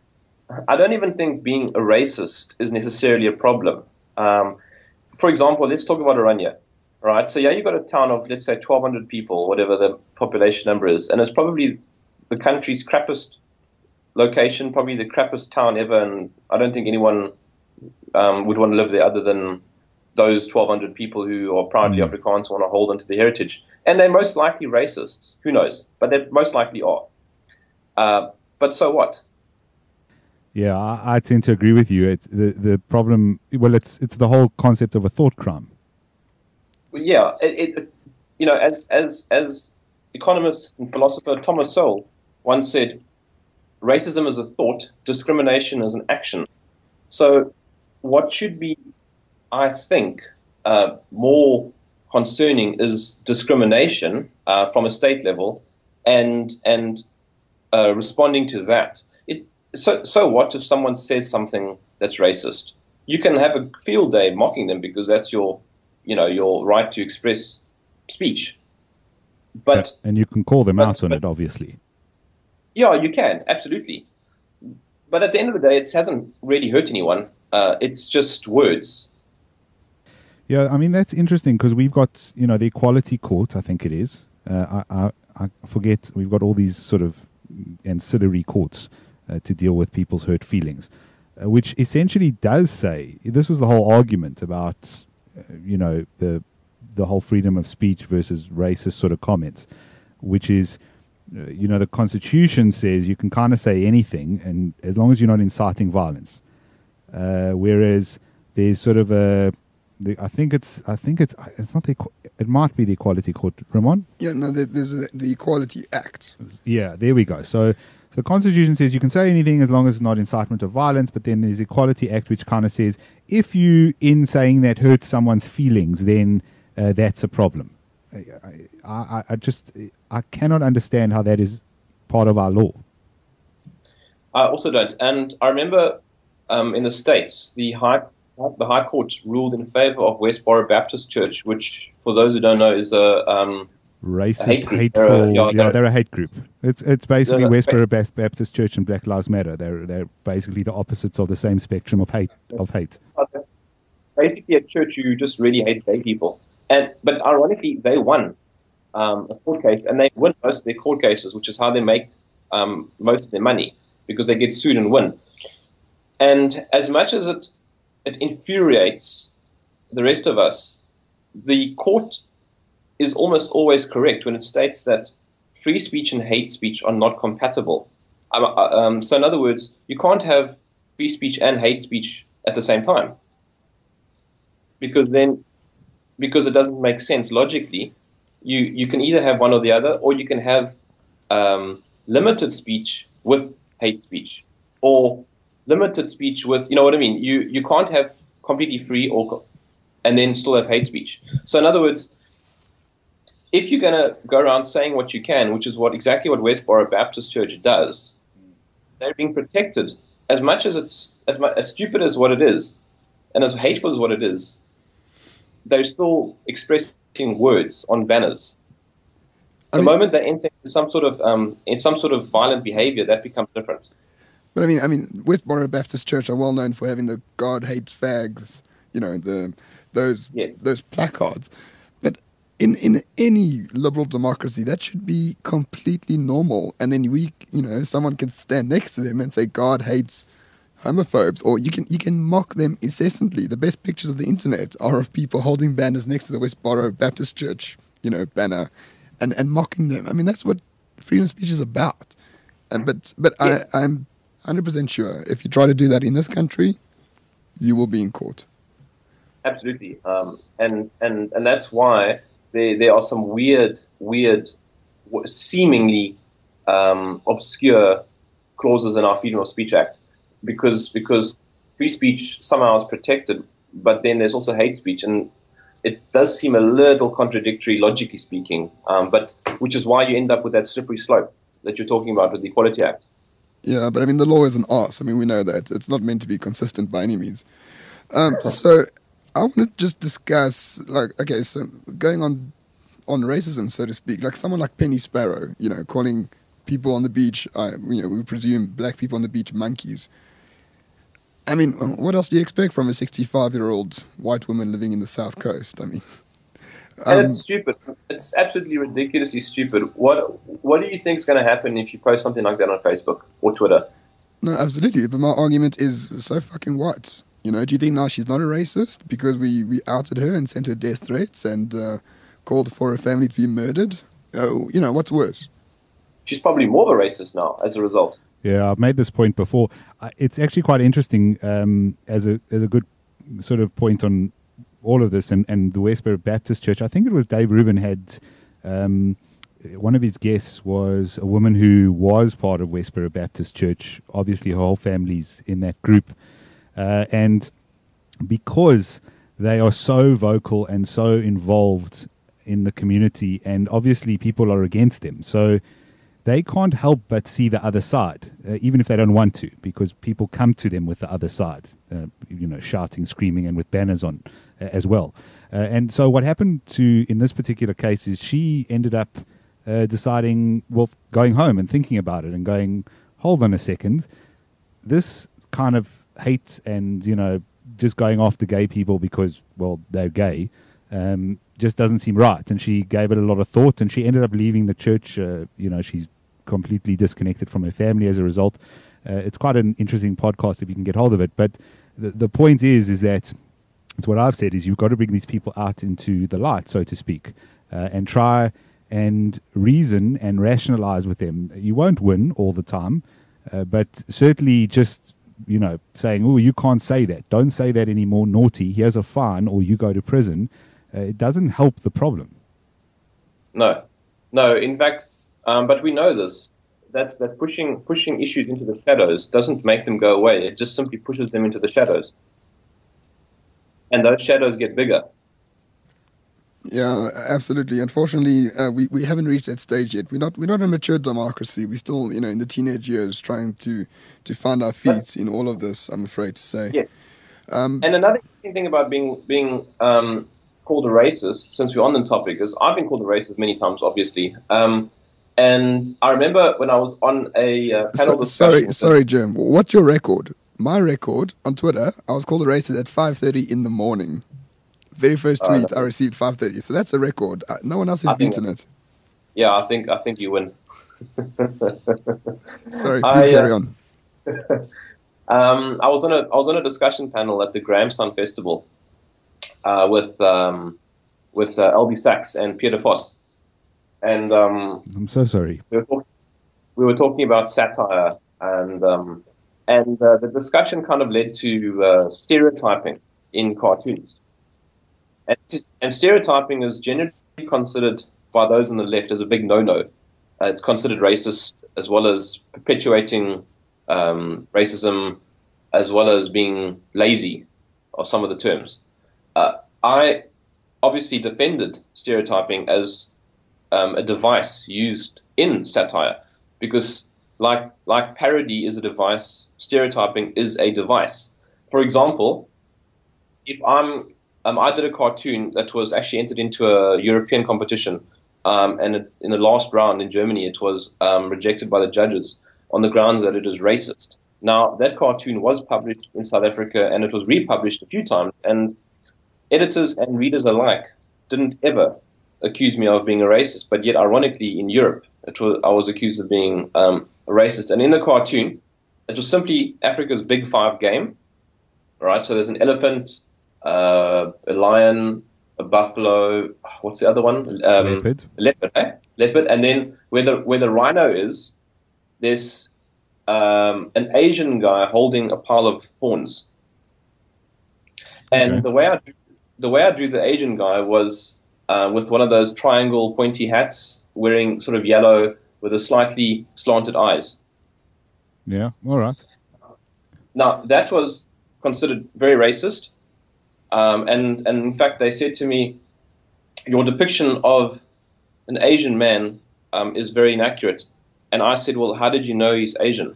I don't even think being a racist is necessarily a problem. Um, for example, let's talk about Oranje. Right, so yeah, you've got a town of, let's say, twelve hundred people, whatever the population number is, and it's probably the country's crappiest location, probably the crappiest town ever, and I don't think anyone um, would want to live there other than those twelve hundred people who are proudly mm. Afrikaans, want to hold onto their heritage. And they're most likely racists. Who knows? But they most likely are. Uh, but so what? Yeah, I, I tend to agree with you. It's the, the problem, well, it's it's the whole concept of a thought crime. Yeah, it, it, you know, as as as economist and philosopher Thomas Sowell once said, racism is a thought, discrimination is an action. So what should be, I think, uh, more concerning is discrimination uh, from a state level, and and uh, responding to that. It, so so what if someone says something that's racist? You can have a field day mocking them because that's your you know, your right to express speech. But and you can call them but, out on but, it, obviously. Yeah, you can, absolutely. But at the end of the day, it hasn't really hurt anyone. Uh, it's just words. Yeah, I mean, that's interesting because we've got, you know, the Equality Court, I think it is. Uh, I, I, I forget, we've got all these sort of ancillary courts uh, to deal with people's hurt feelings, uh, which essentially does say, this was the whole argument about... Uh, you know, the the whole freedom of speech versus racist sort of comments, which is, uh, you know, the Constitution says you can kind of say anything, and as long as you're not inciting violence. Uh, whereas there's sort of a, the, I think it's, I think it's, it's not the, it might be the Equality Court, Ramon? Yeah, no, there, there's a, the Equality Act. Yeah, there we go. So. So the Constitution says you can say anything as long as it's not incitement of violence, but then there's the Equality Act, which kind of says if you, in saying that, hurt someone's feelings, then uh, that's a problem. I, I, I just, I cannot understand how that is part of our law. I also don't. And I remember um, in the States, the High, the High Court ruled in favor of Westboro Baptist Church, which, for those who don't know, is a... Um, Racist, hate hateful, they're a, yeah, yeah, they're, they're a hate group. It's it's basically no, no, Westboro Baptist Church and Black Lives Matter. They're they're basically the opposites of the same spectrum of hate of hate. Basically, a church who just really hates gay people. And but ironically, they won um, a court case, and they win most of their court cases, which is how they make um, most of their money because they get sued and win. And as much as it it infuriates the rest of us, the court is almost always correct when it states that free speech and hate speech are not compatible. Um, um, so in other words, you can't have free speech and hate speech at the same time. Because then, because it doesn't make sense logically, you, you can either have one or the other, or you can have um, limited speech with hate speech, or limited speech with, you know what I mean? You, you can't have completely free or and then still have hate speech. So in other words, if you're going to go around saying what you can, which is what exactly what Westboro Baptist Church does, they're being protected as much as it's as, much, as stupid as what it is, and as hateful as what it is. They're still expressing words on banners. I The mean, moment they enter into some sort of um, in some sort of violent behavior, that becomes different. But I mean, I mean, Westboro Baptist Church are well known for having the "God hates fags," you know, the those Yes. those placards. But in in any liberal democracy, that should be completely normal. And then we, you know, someone can stand next to them and say, "God hates homophobes," or you can you can mock them incessantly. The best pictures of the internet are of people holding banners next to the Westboro Baptist Church, you know, banner, and and mocking them. I mean, that's what freedom of speech is about. And but but Yes. I I'm one hundred percent sure if you try to do that in this country, you will be in court. Absolutely, um, and and and that's why there there are some weird, weird, w- seemingly um, obscure clauses in our Freedom of Speech Act, because because free speech somehow is protected, but then there's also hate speech, and it does seem a little contradictory, logically speaking, um, but which is why you end up with that slippery slope that you're talking about with the Equality Act. Yeah, but I mean, the law is an arse. I mean, we know that. It's not meant to be consistent by any means. Um, so I want to just discuss, like, okay, so going on on racism, so to speak, like someone like Penny Sparrow, you know, calling people on the beach, uh, you know, we presume black people on the beach monkeys. I mean, what else do you expect from a sixty-five-year-old white woman living in the South Coast? I mean, and um, it's stupid. It's absolutely ridiculously stupid. What What do you think is going to happen if you post something like that on Facebook or Twitter? No, absolutely. But my argument is so fucking what? You know, do you think now she's not a racist because we, we outed her and sent her death threats and uh, called for her family to be murdered? Uh, you know, what's worse? She's probably more of a racist now as a result. Yeah, I've made this point before. Uh, it's actually quite interesting um, as a as a good sort of point on all of this and, and the Westboro Baptist Church. I think it was Dave Rubin had um, one of his guests was a woman who was part of Westboro Baptist Church. Obviously, her whole family's in that group. Uh, and because they are so vocal and so involved in the community, and obviously people are against them, so they can't help but see the other side, uh, even if they don't want to, because people come to them with the other side, uh, you know, shouting, screaming, and with banners on uh, as well. Uh, and so what happened to in this particular case is she ended up uh, deciding, well, going home and thinking about it and going, hold on a second, this kind of hate and, you know, just going after gay people because, well, they're gay, um, just doesn't seem right. And she gave it a lot of thought, and she ended up leaving the church. Uh, you know, she's completely disconnected from her family as a result. Uh, it's quite an interesting podcast if you can get hold of it. But the, the point is, is that it's what I've said is you've got to bring these people out into the light, so to speak, uh, and try and reason and rationalize with them. You won't win all the time, uh, but certainly just, you know, saying, oh, you can't say that. Don't say that anymore, naughty. Here's a fine, or you go to prison. Uh, it doesn't help the problem. No, no. In fact, um, but we know this. That that pushing pushing issues into the shadows doesn't make them go away. It just simply pushes them into the shadows, and those shadows get bigger. Yeah, absolutely. Unfortunately, uh, we we haven't reached that stage yet. We're not we're not a mature democracy. We're still, you know, in the teenage years, trying to to find our feet in all of this. I'm afraid to say. Yes. Um, and another interesting thing about being being um, called a racist, since we're on the topic, is I've been called a racist many times, obviously. Um, and I remember when I was on a uh, panel so, discussion. Sorry, sorry, Jim. What's your record? My record on Twitter, I was called a racist at five thirty in the morning. Very first tweet uh, I received five thirty. So that's a record. Uh, no one else has beaten it. Yeah, I think I think you win. Sorry, please I, carry uh, on. um, I was on a I was on a discussion panel at the Grahamstown Festival uh, with um, with uh, L B Sachs and Peter Voss, and um, I'm so sorry. We were, talk- we were talking about satire, and um, and uh, the discussion kind of led to uh, stereotyping in cartoons. And, and stereotyping is generally considered by those on the left as a big no-no. Uh, it's considered racist, as well as perpetuating um, racism, as well as being lazy, are some of the terms. Uh, I obviously defended stereotyping as um, a device used in satire, because like like parody is a device, stereotyping is a device. For example, if I'm Um, I did a cartoon that was actually entered into a European competition, um, and it, in the last round in Germany, it was um, rejected by the judges on the grounds that it is racist. Now, that cartoon was published in South Africa, and it was republished a few times, and editors and readers alike didn't ever accuse me of being a racist, but yet, ironically, in Europe, it was, I was accused of being um, a racist. And in the cartoon, it was simply Africa's Big Five game, right? So there's an elephant, Uh, a lion, a buffalo, what's the other one? Um, leopard. Leopard, eh? Leopard. And then where the, where the rhino is, there's um, an Asian guy holding a pile of thorns. And Okay. the way I drew, the way I drew the Asian guy was uh, with one of those triangle pointy hats, wearing sort of yellow with a slightly slanted eyes. Yeah, all right. Now, that was considered very racist. Um, and, and in fact, they said to me, your depiction of an Asian man um, is very inaccurate. And I said, well, how did you know he's Asian?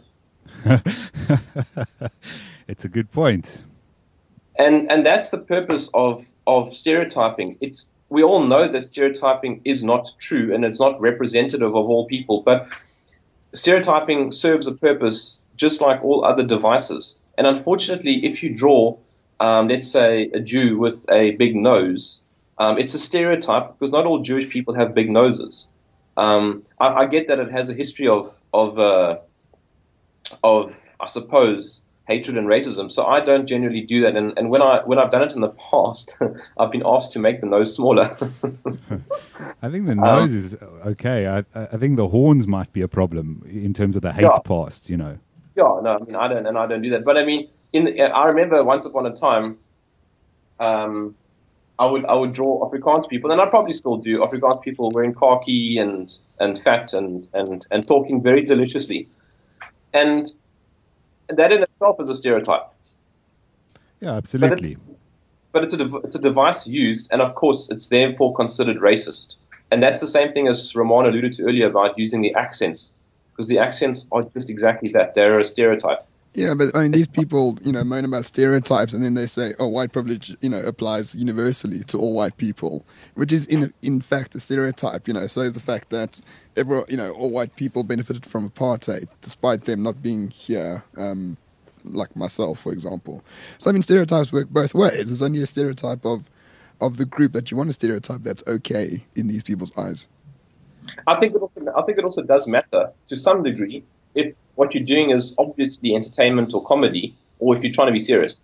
It's a good point. And and that's the purpose of, of stereotyping. It's we all know that stereotyping is not true and it's not representative of all people, but stereotyping serves a purpose just like all other devices. And unfortunately, if you draw, um, let's say, a Jew with a big nose, um, it's a stereotype because not all Jewish people have big noses. Um, I, I get that it has a history of of uh, of I suppose hatred and racism. So I don't generally do that. And, and when I when I've done it in the past, I've been asked to make the nose smaller. I think the nose um, is okay. I I think the horns might be a problem in terms of the hate yeah. past. You know. Yeah, no, I mean I don't, and I don't do that. But I mean, in the, I remember once upon a time, um, I would I would draw Afrikaans people, and I probably still do Afrikaans people wearing khaki and and fat and and and talking very deliciously, and that in itself is a stereotype. Yeah, absolutely. But it's, but it's a it's a device used, and of course it's therefore considered racist. And that's the same thing as Roman alluded to earlier about using the accents, because the accents are just exactly that. They're a stereotype. Yeah, but I mean, these people, you know, moan about stereotypes, and then they say, "Oh, white privilege, you know, applies universally to all white people," which is in in fact a stereotype. You know, so is the fact that everyone, you know, all white people benefited from apartheid, despite them not being here, um, like myself, for example. So I mean, stereotypes work both ways. There's only a stereotype of of the group that you want to stereotype that's okay in these people's eyes. I think it also, I think it also does matter to some degree if what you're doing is obviously entertainment or comedy, or if you're trying to be serious.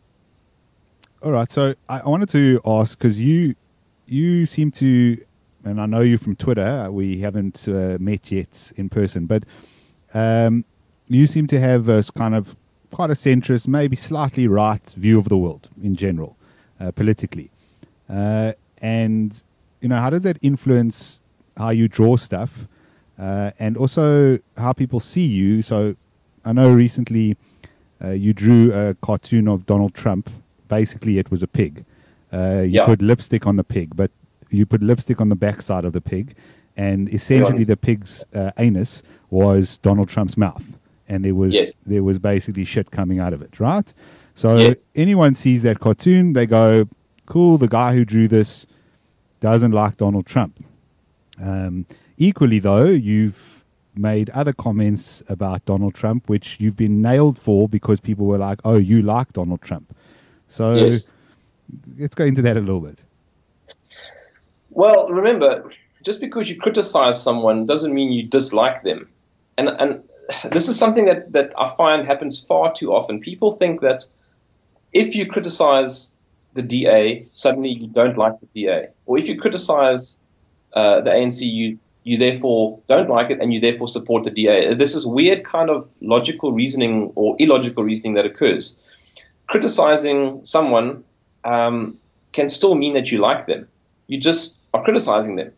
All right. So I, I wanted to ask, because you you seem to, and I know you from Twitter, we haven't uh, met yet in person, but um, you seem to have a kind of quite a centrist, maybe slightly right view of the world in general, uh, politically. Uh, and, you know, how does that influence how you draw stuff? Uh, and also how people see you. So I know recently uh, you drew a cartoon of Donald Trump. Basically, it was a pig. Uh, you yeah. put lipstick on the pig, but you put lipstick on the backside of the pig. And essentially the pig's uh, anus was Donald Trump's mouth. And there was yes. there was basically shit coming out of it, right? So yes. anyone sees that cartoon, they go, cool, the guy who drew this doesn't like Donald Trump. Um Equally, though, you've made other comments about Donald Trump, which you've been nailed for because people were like, oh, you like Donald Trump. So yes. let's go into that a little bit. Well, remember, just because you criticize someone doesn't mean you dislike them. And and this is something that, that I find happens far too often. People think that if you criticize the D A, suddenly you don't like the D A. Or if you criticize uh, the A N C, you you therefore don't like it and you therefore support the D A. This is weird kind of logical reasoning or illogical reasoning that occurs. Criticizing someone um, can still mean that you like them. You just are criticizing them.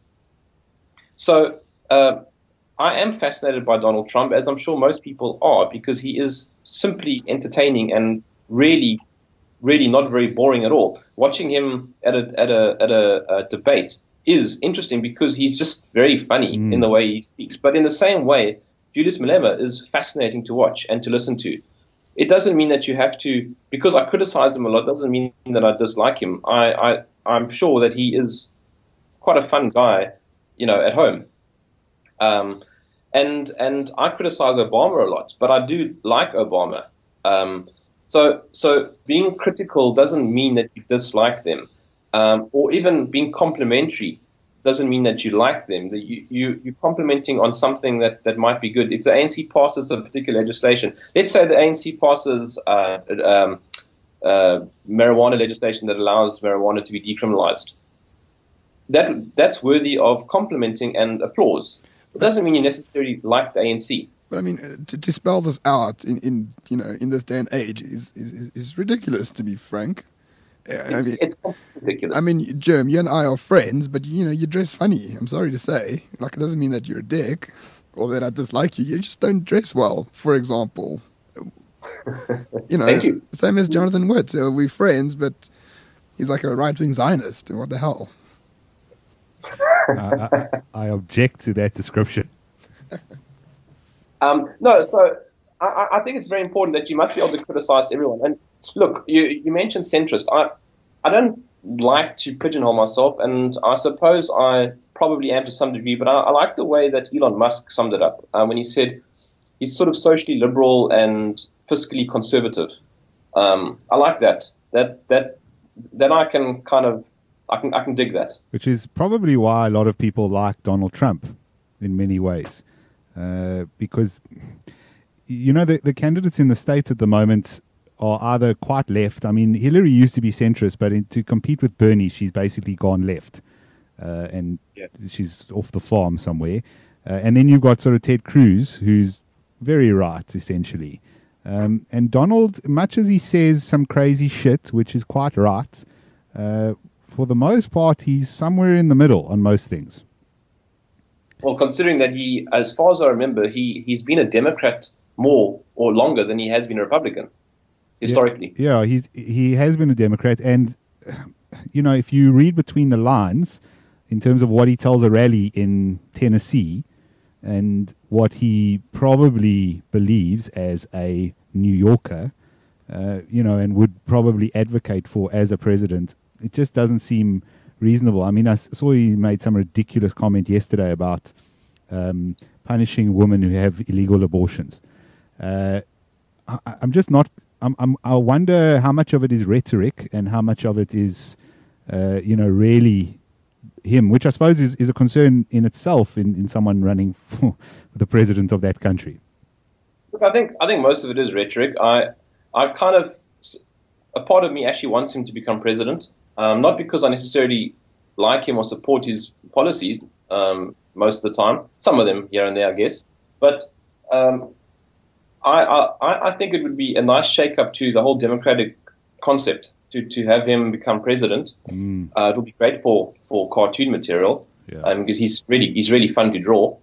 So uh, I am fascinated by Donald Trump, as I'm sure most people are, because he is simply entertaining and really, really not very boring at all. Watching him at a at a at a, a debate is interesting because he's just very funny mm. in the way he speaks. But in the same way, Julius Malema is fascinating to watch and to listen to. It doesn't mean that you have to, because I criticize him a lot, doesn't mean that I dislike him. I, I, I'm sure that he is quite a fun guy, you know, at home. Um, and and I criticize Obama a lot, but I do like Obama. Um, so so being critical doesn't mean that you dislike them. Um, or even being complimentary doesn't mean that you like them. That you, you, you're complimenting on something that, that might be good. If the A N C passes a particular legislation, let's say the A N C passes uh, um, uh, marijuana legislation that allows marijuana to be decriminalized, that that's worthy of complimenting and applause. It doesn't mean you necessarily like the A N C. But I mean, to, to spell this out in, in you know in this day and age is is, is ridiculous, to be frank. It's, I mean, it's ridiculous. I mean, Jerm, you and I are friends, but you know, you dress funny. I'm sorry to say. Like, it doesn't mean that you're a dick or that I dislike you. You just don't dress well, for example. You know, Thank you. Same as Jonathan Witt. Uh, we're friends, but He's like a right-wing Zionist. What the hell? uh, I, I object to that description. Um, no, so I, I think it's very important that you must be able to criticize everyone. And look, you, you mentioned centrist. I, I don't like to pigeonhole myself, and I suppose I probably am to some degree, but I, I like the way that Elon Musk summed it up uh, when he said he's sort of socially liberal and fiscally conservative. Um, I like that. That that that I can kind of I can I can dig that. Which is probably why a lot of people like Donald Trump in many ways, uh, because you know the the candidates in the States at the moment are either quite left. I mean, Hillary used to be centrist, but in, to compete with Bernie, she's basically gone left, uh, and Yeah. she's off the farm somewhere. Uh, and then you've got sort of Ted Cruz, who's very right, essentially. Um, and Donald, much as he says some crazy shit, which is quite right, uh, for the most part, he's somewhere in the middle on most things. Well, considering that he, as far as I remember, he he's been a Democrat more or longer than he has been a Republican historically. Yeah, yeah, he's he has been a Democrat, and you know, if you read between the lines in terms of what he tells a rally in Tennessee and what he probably believes as a New Yorker, uh, you know, and would probably advocate for as a president, it just doesn't seem reasonable. I mean, I saw he made some ridiculous comment yesterday about um, punishing women who have illegal abortions. Uh, I, I'm just not. I'm, I'm, I wonder how much of it is rhetoric and how much of it is, uh, you know, really him, which I suppose is, is a concern in itself in, in someone running for the president of that country. Look, I think I think most of it is rhetoric. I I kind of a part of me actually wants him to become president, um, not because I necessarily like him or support his policies um, most of the time. Some of them here and there, I guess, but. Um, I, I, I think it would be a nice shake-up to the whole democratic concept to, to have him become president. Mm. Uh, it would be great for, for cartoon material Yeah. um, because he's really he's really fun to draw.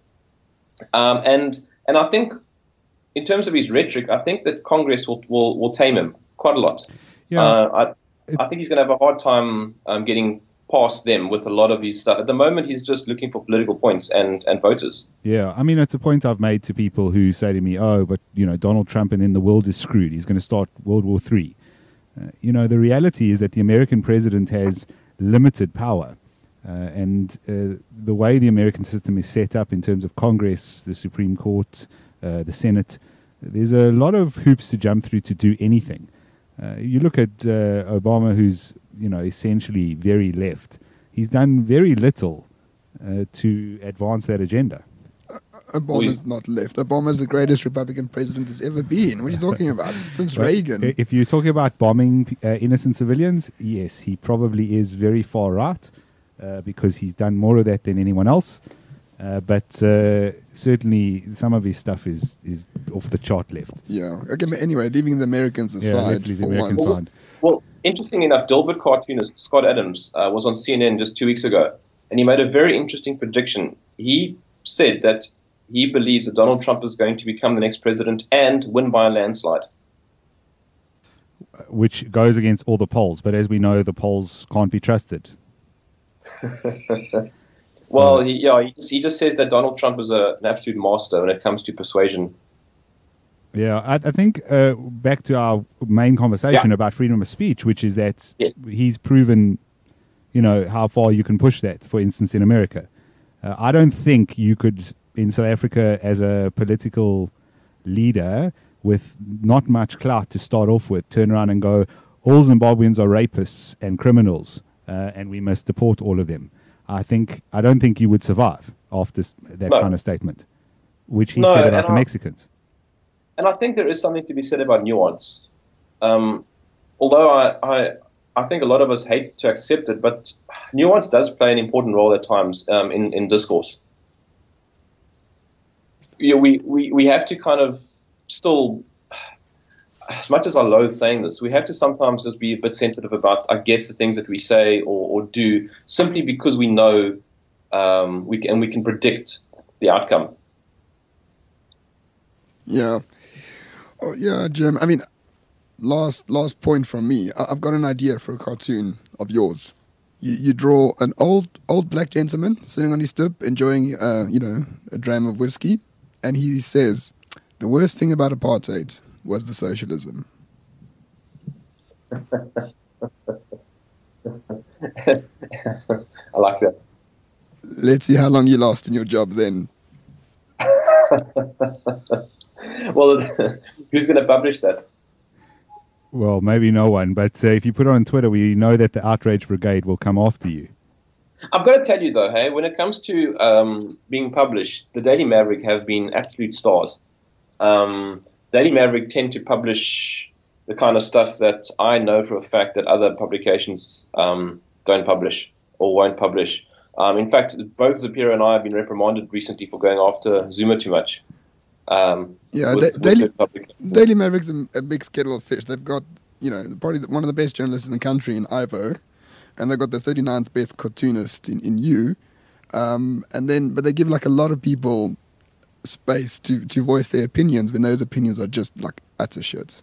Um, and and I think in terms of his rhetoric, I think that Congress will will, will tame him quite a lot. Yeah, Uh, I I think he's going to have a hard time um, getting past them with a lot of his stuff. At the moment, he's just looking for political points and, and voters. Yeah, I mean, it's a point I've made to people who say to me, oh, but, you know, Donald Trump and then the world is screwed. He's going to start World War Three. Uh, you know, the reality is that the American president has limited power. Uh, and uh, the way the American system is set up in terms of Congress, the Supreme Court, uh, the Senate, there's a lot of hoops to jump through to do anything. Uh, you look at uh, Obama, who's, you know, essentially very left. He's done very little uh, to advance that agenda. Obama's not left. Obama's the greatest Republican president there's ever been. What are you talking about? Since But Reagan. If you're talking about bombing uh, innocent civilians, yes, he probably is very far right uh, because he's done more of that than anyone else. Uh, but uh, certainly some of his stuff is, is off the chart left. Yeah. Okay, but anyway, leaving the Americans Yeah, aside let's leave the for American once. side. Well, interestingly enough, Dilbert cartoonist Scott Adams uh, was on C N N just two weeks ago, and he made a very interesting prediction. He said that he believes that Donald Trump is going to become the next president and win by a landslide. Which goes against all the polls. But as we know, the polls can't be trusted. Well, he, yeah, he just, he just says that Donald Trump is a, an absolute master when it comes to persuasion. Yeah, I, I think uh, back to our main conversation Yeah. about freedom of speech, which is that Yes. he's proven, you know, how far you can push that, for instance, in America. Uh, I don't think you could, in South Africa, as a political leader with not much clout to start off with, turn around and go, all Zimbabweans are rapists and criminals, uh, and we must deport all of them. I think I don't think you would survive after s- that No. kind of statement, which he No, said about and the I- Mexicans. And I think there is something to be said about nuance. Um, although I, I, I think a lot of us hate to accept it, but nuance does play an important role at times um, in, in discourse. You know, we, we, we have to kind of still, as much as I loathe saying this, we have to sometimes just be a bit sensitive about, I guess, the things that we say or, or do, simply because we know um, we can, and we can predict the outcome. Yeah. Oh, yeah, Jim. I mean, last last point from me. I- I've got an idea for a cartoon. of yours. You, you draw an old old black gentleman sitting on his stoop enjoying, uh, you know, a dram of whiskey, and he says, "The worst thing about apartheid was the socialism." I like that. Let's see how long you last in your job then. Well, who's going to publish that? Well, maybe no one, but uh, if you put it on Twitter, we know that the Outrage Brigade will come after you. I've got to tell you, though, hey, when it comes to um, being published, the Daily Maverick have been absolute stars. Um, Daily Maverick tend to publish the kind of stuff that I know for a fact that other publications um, don't publish or won't publish. Um, in fact, both Zapiro and I have been reprimanded recently for going after Zuma too much. Um, yeah, with, da- Daily, with Daily Maverick's a, a big kettle of fish. They've got, you know, probably one of the best journalists in the country in Ivo, and they've got the thirty-ninth best cartoonist in, in you. Um, and then, but they give like a lot of people space to, to voice their opinions when those opinions are just like utter shit.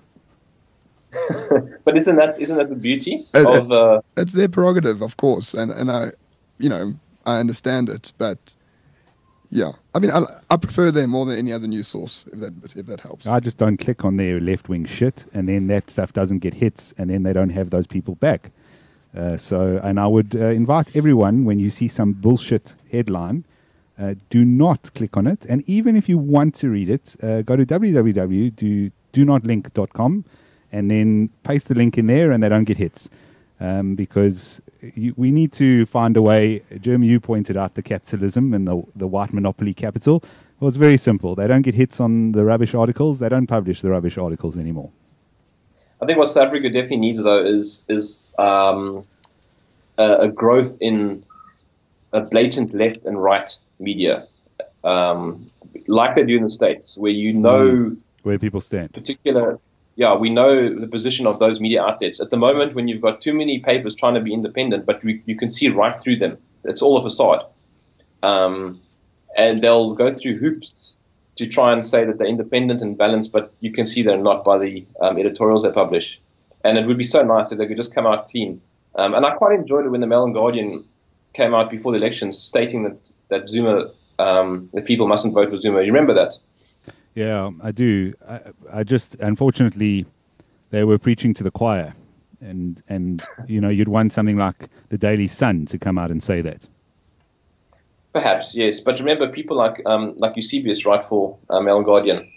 But isn't that isn't that the beauty Uh, of? Uh, It's their prerogative, of course, and and I, you know, I understand it, but yeah, I mean, I, I prefer them more than any other news source, if that if that helps. I just don't click on their left-wing shit, and then that stuff doesn't get hits, and then they don't have those people back. Uh, so, and I would uh, invite everyone, when you see some bullshit headline, uh, do not click on it. And even if you want to read it, uh, go to w w w dot do not link dot com and then paste the link in there, and they don't get hits. Um, because you, we need to find a way. Jeremy, you pointed out the capitalism and the, the white monopoly capital. Well, it's very simple. They don't get hits on the rubbish articles. They don't publish the rubbish articles anymore. I think what South Africa definitely needs, though, is is um, a, a growth in a blatant left and right media, um, like they do in the States, where you know Mm. Where people stand. particular. Yeah, we know the position of those media outlets. At the moment, when you've got too many papers trying to be independent, but we, you can see right through them. It's all a facade. Um, and they'll go through hoops to try and say that they're independent and balanced, but you can see they're not by the um, editorials they publish. And it would be so nice if they could just come out clean. Um, and I quite enjoyed it when the Mail and Guardian came out before the elections stating that, that Zuma, um, that people mustn't vote for Zuma. You remember that? Yeah, I do. I, I just, unfortunately, they were preaching to the choir. And, and you know, you'd want something like the Daily Sun to come out and say that. Perhaps, yes. But remember, people like um, like Eusebius write for uh, Mail and Guardian.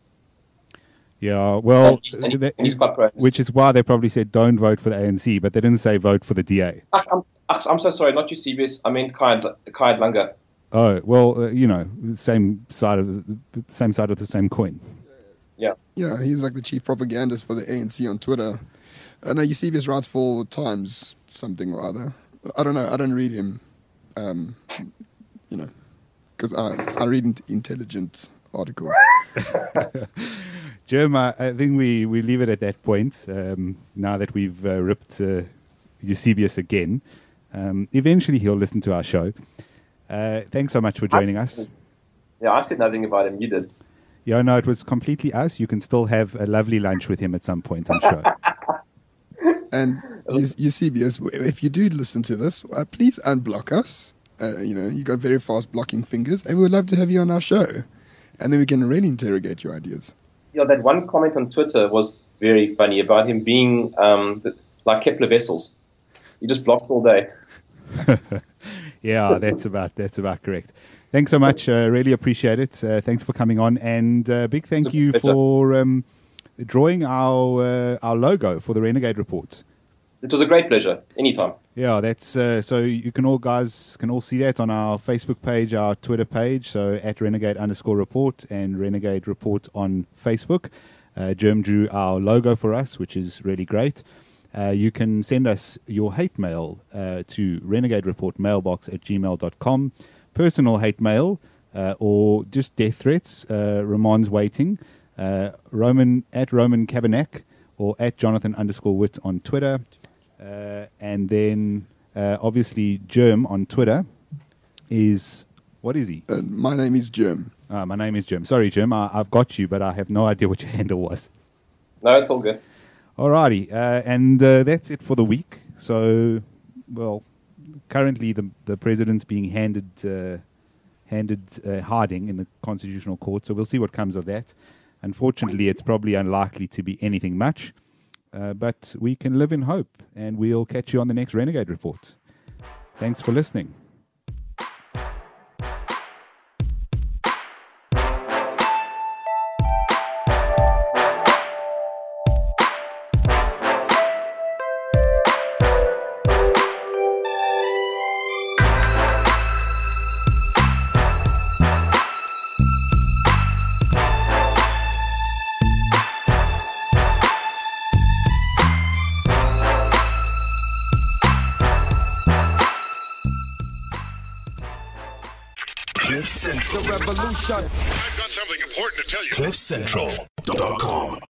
Yeah, well, And he's- and he's- they- and he's quite praised. which is why they probably said don't vote for the A N C, but they didn't say vote for the D A. I, I'm, I'm so sorry, not Eusebius. I meant Kai Kai Langa. Oh, well, uh, you know, same side of the same side of the same coin. Yeah. Yeah, he's like the chief propagandist for the A N C on Twitter. Uh, no, Eusebius writes for Times something or other. I don't know. I don't read him, um, you know, because I, I read in- intelligent articles. Jim, I, I think we, we leave it at that point. Um, now that we've uh, ripped uh, Eusebius again, um, eventually he'll listen to our show. Uh, thanks so much for joining us. Yeah, I said nothing about him. You did. Yeah, no, it was completely us. You can still have a lovely lunch with him at some point, I'm sure. And Eus- Eusebius, if you do listen to this, uh, please unblock us. Uh, you know, you got very fast blocking fingers, and we would love to have you on our show. And then we can really interrogate your ideas. Yeah, that one comment on Twitter was very funny about him being um, the, like Kepler vessels. He just blocks all day. Yeah, that's about that's about correct. Thanks so much. Uh, really appreciate it. Uh, thanks for coming on, and uh, big thank It's a you pleasure. for um, drawing our uh, our logo for the Renegade Report. It was a great pleasure. Anytime. Yeah, that's uh, so you can all guys can all see that on our Facebook page, our Twitter page, so at Renegade underscore report and Renegade Report on Facebook. Uh, Germ drew our logo for us, which is really great. Uh, you can send us your hate mail uh, to renegade report mailbox at gmail dot com. Personal hate mail uh, or just death threats. Uh, Ramon's waiting. Uh, Roman at Roman Kabanek or at Jonathan underscore Wit on Twitter. Uh, and then uh, obviously Germ on Twitter is, what is he? Uh, my name is Germ. Uh, my name is Germ. Sorry, Germ, I, I've got you, but I have no idea what your handle was. No, it's all good. Alrighty, uh, and uh, that's it for the week. So, well, currently the the president's being handed uh, handed uh, hiding in the Constitutional Court. So we'll see what comes of that. Unfortunately, it's probably unlikely to be anything much, uh, but we can live in hope, and we'll catch you on the next Renegade Report. Thanks for listening. Cliff Central. The revolution. I've got something important to tell you. Cliff Central dot com.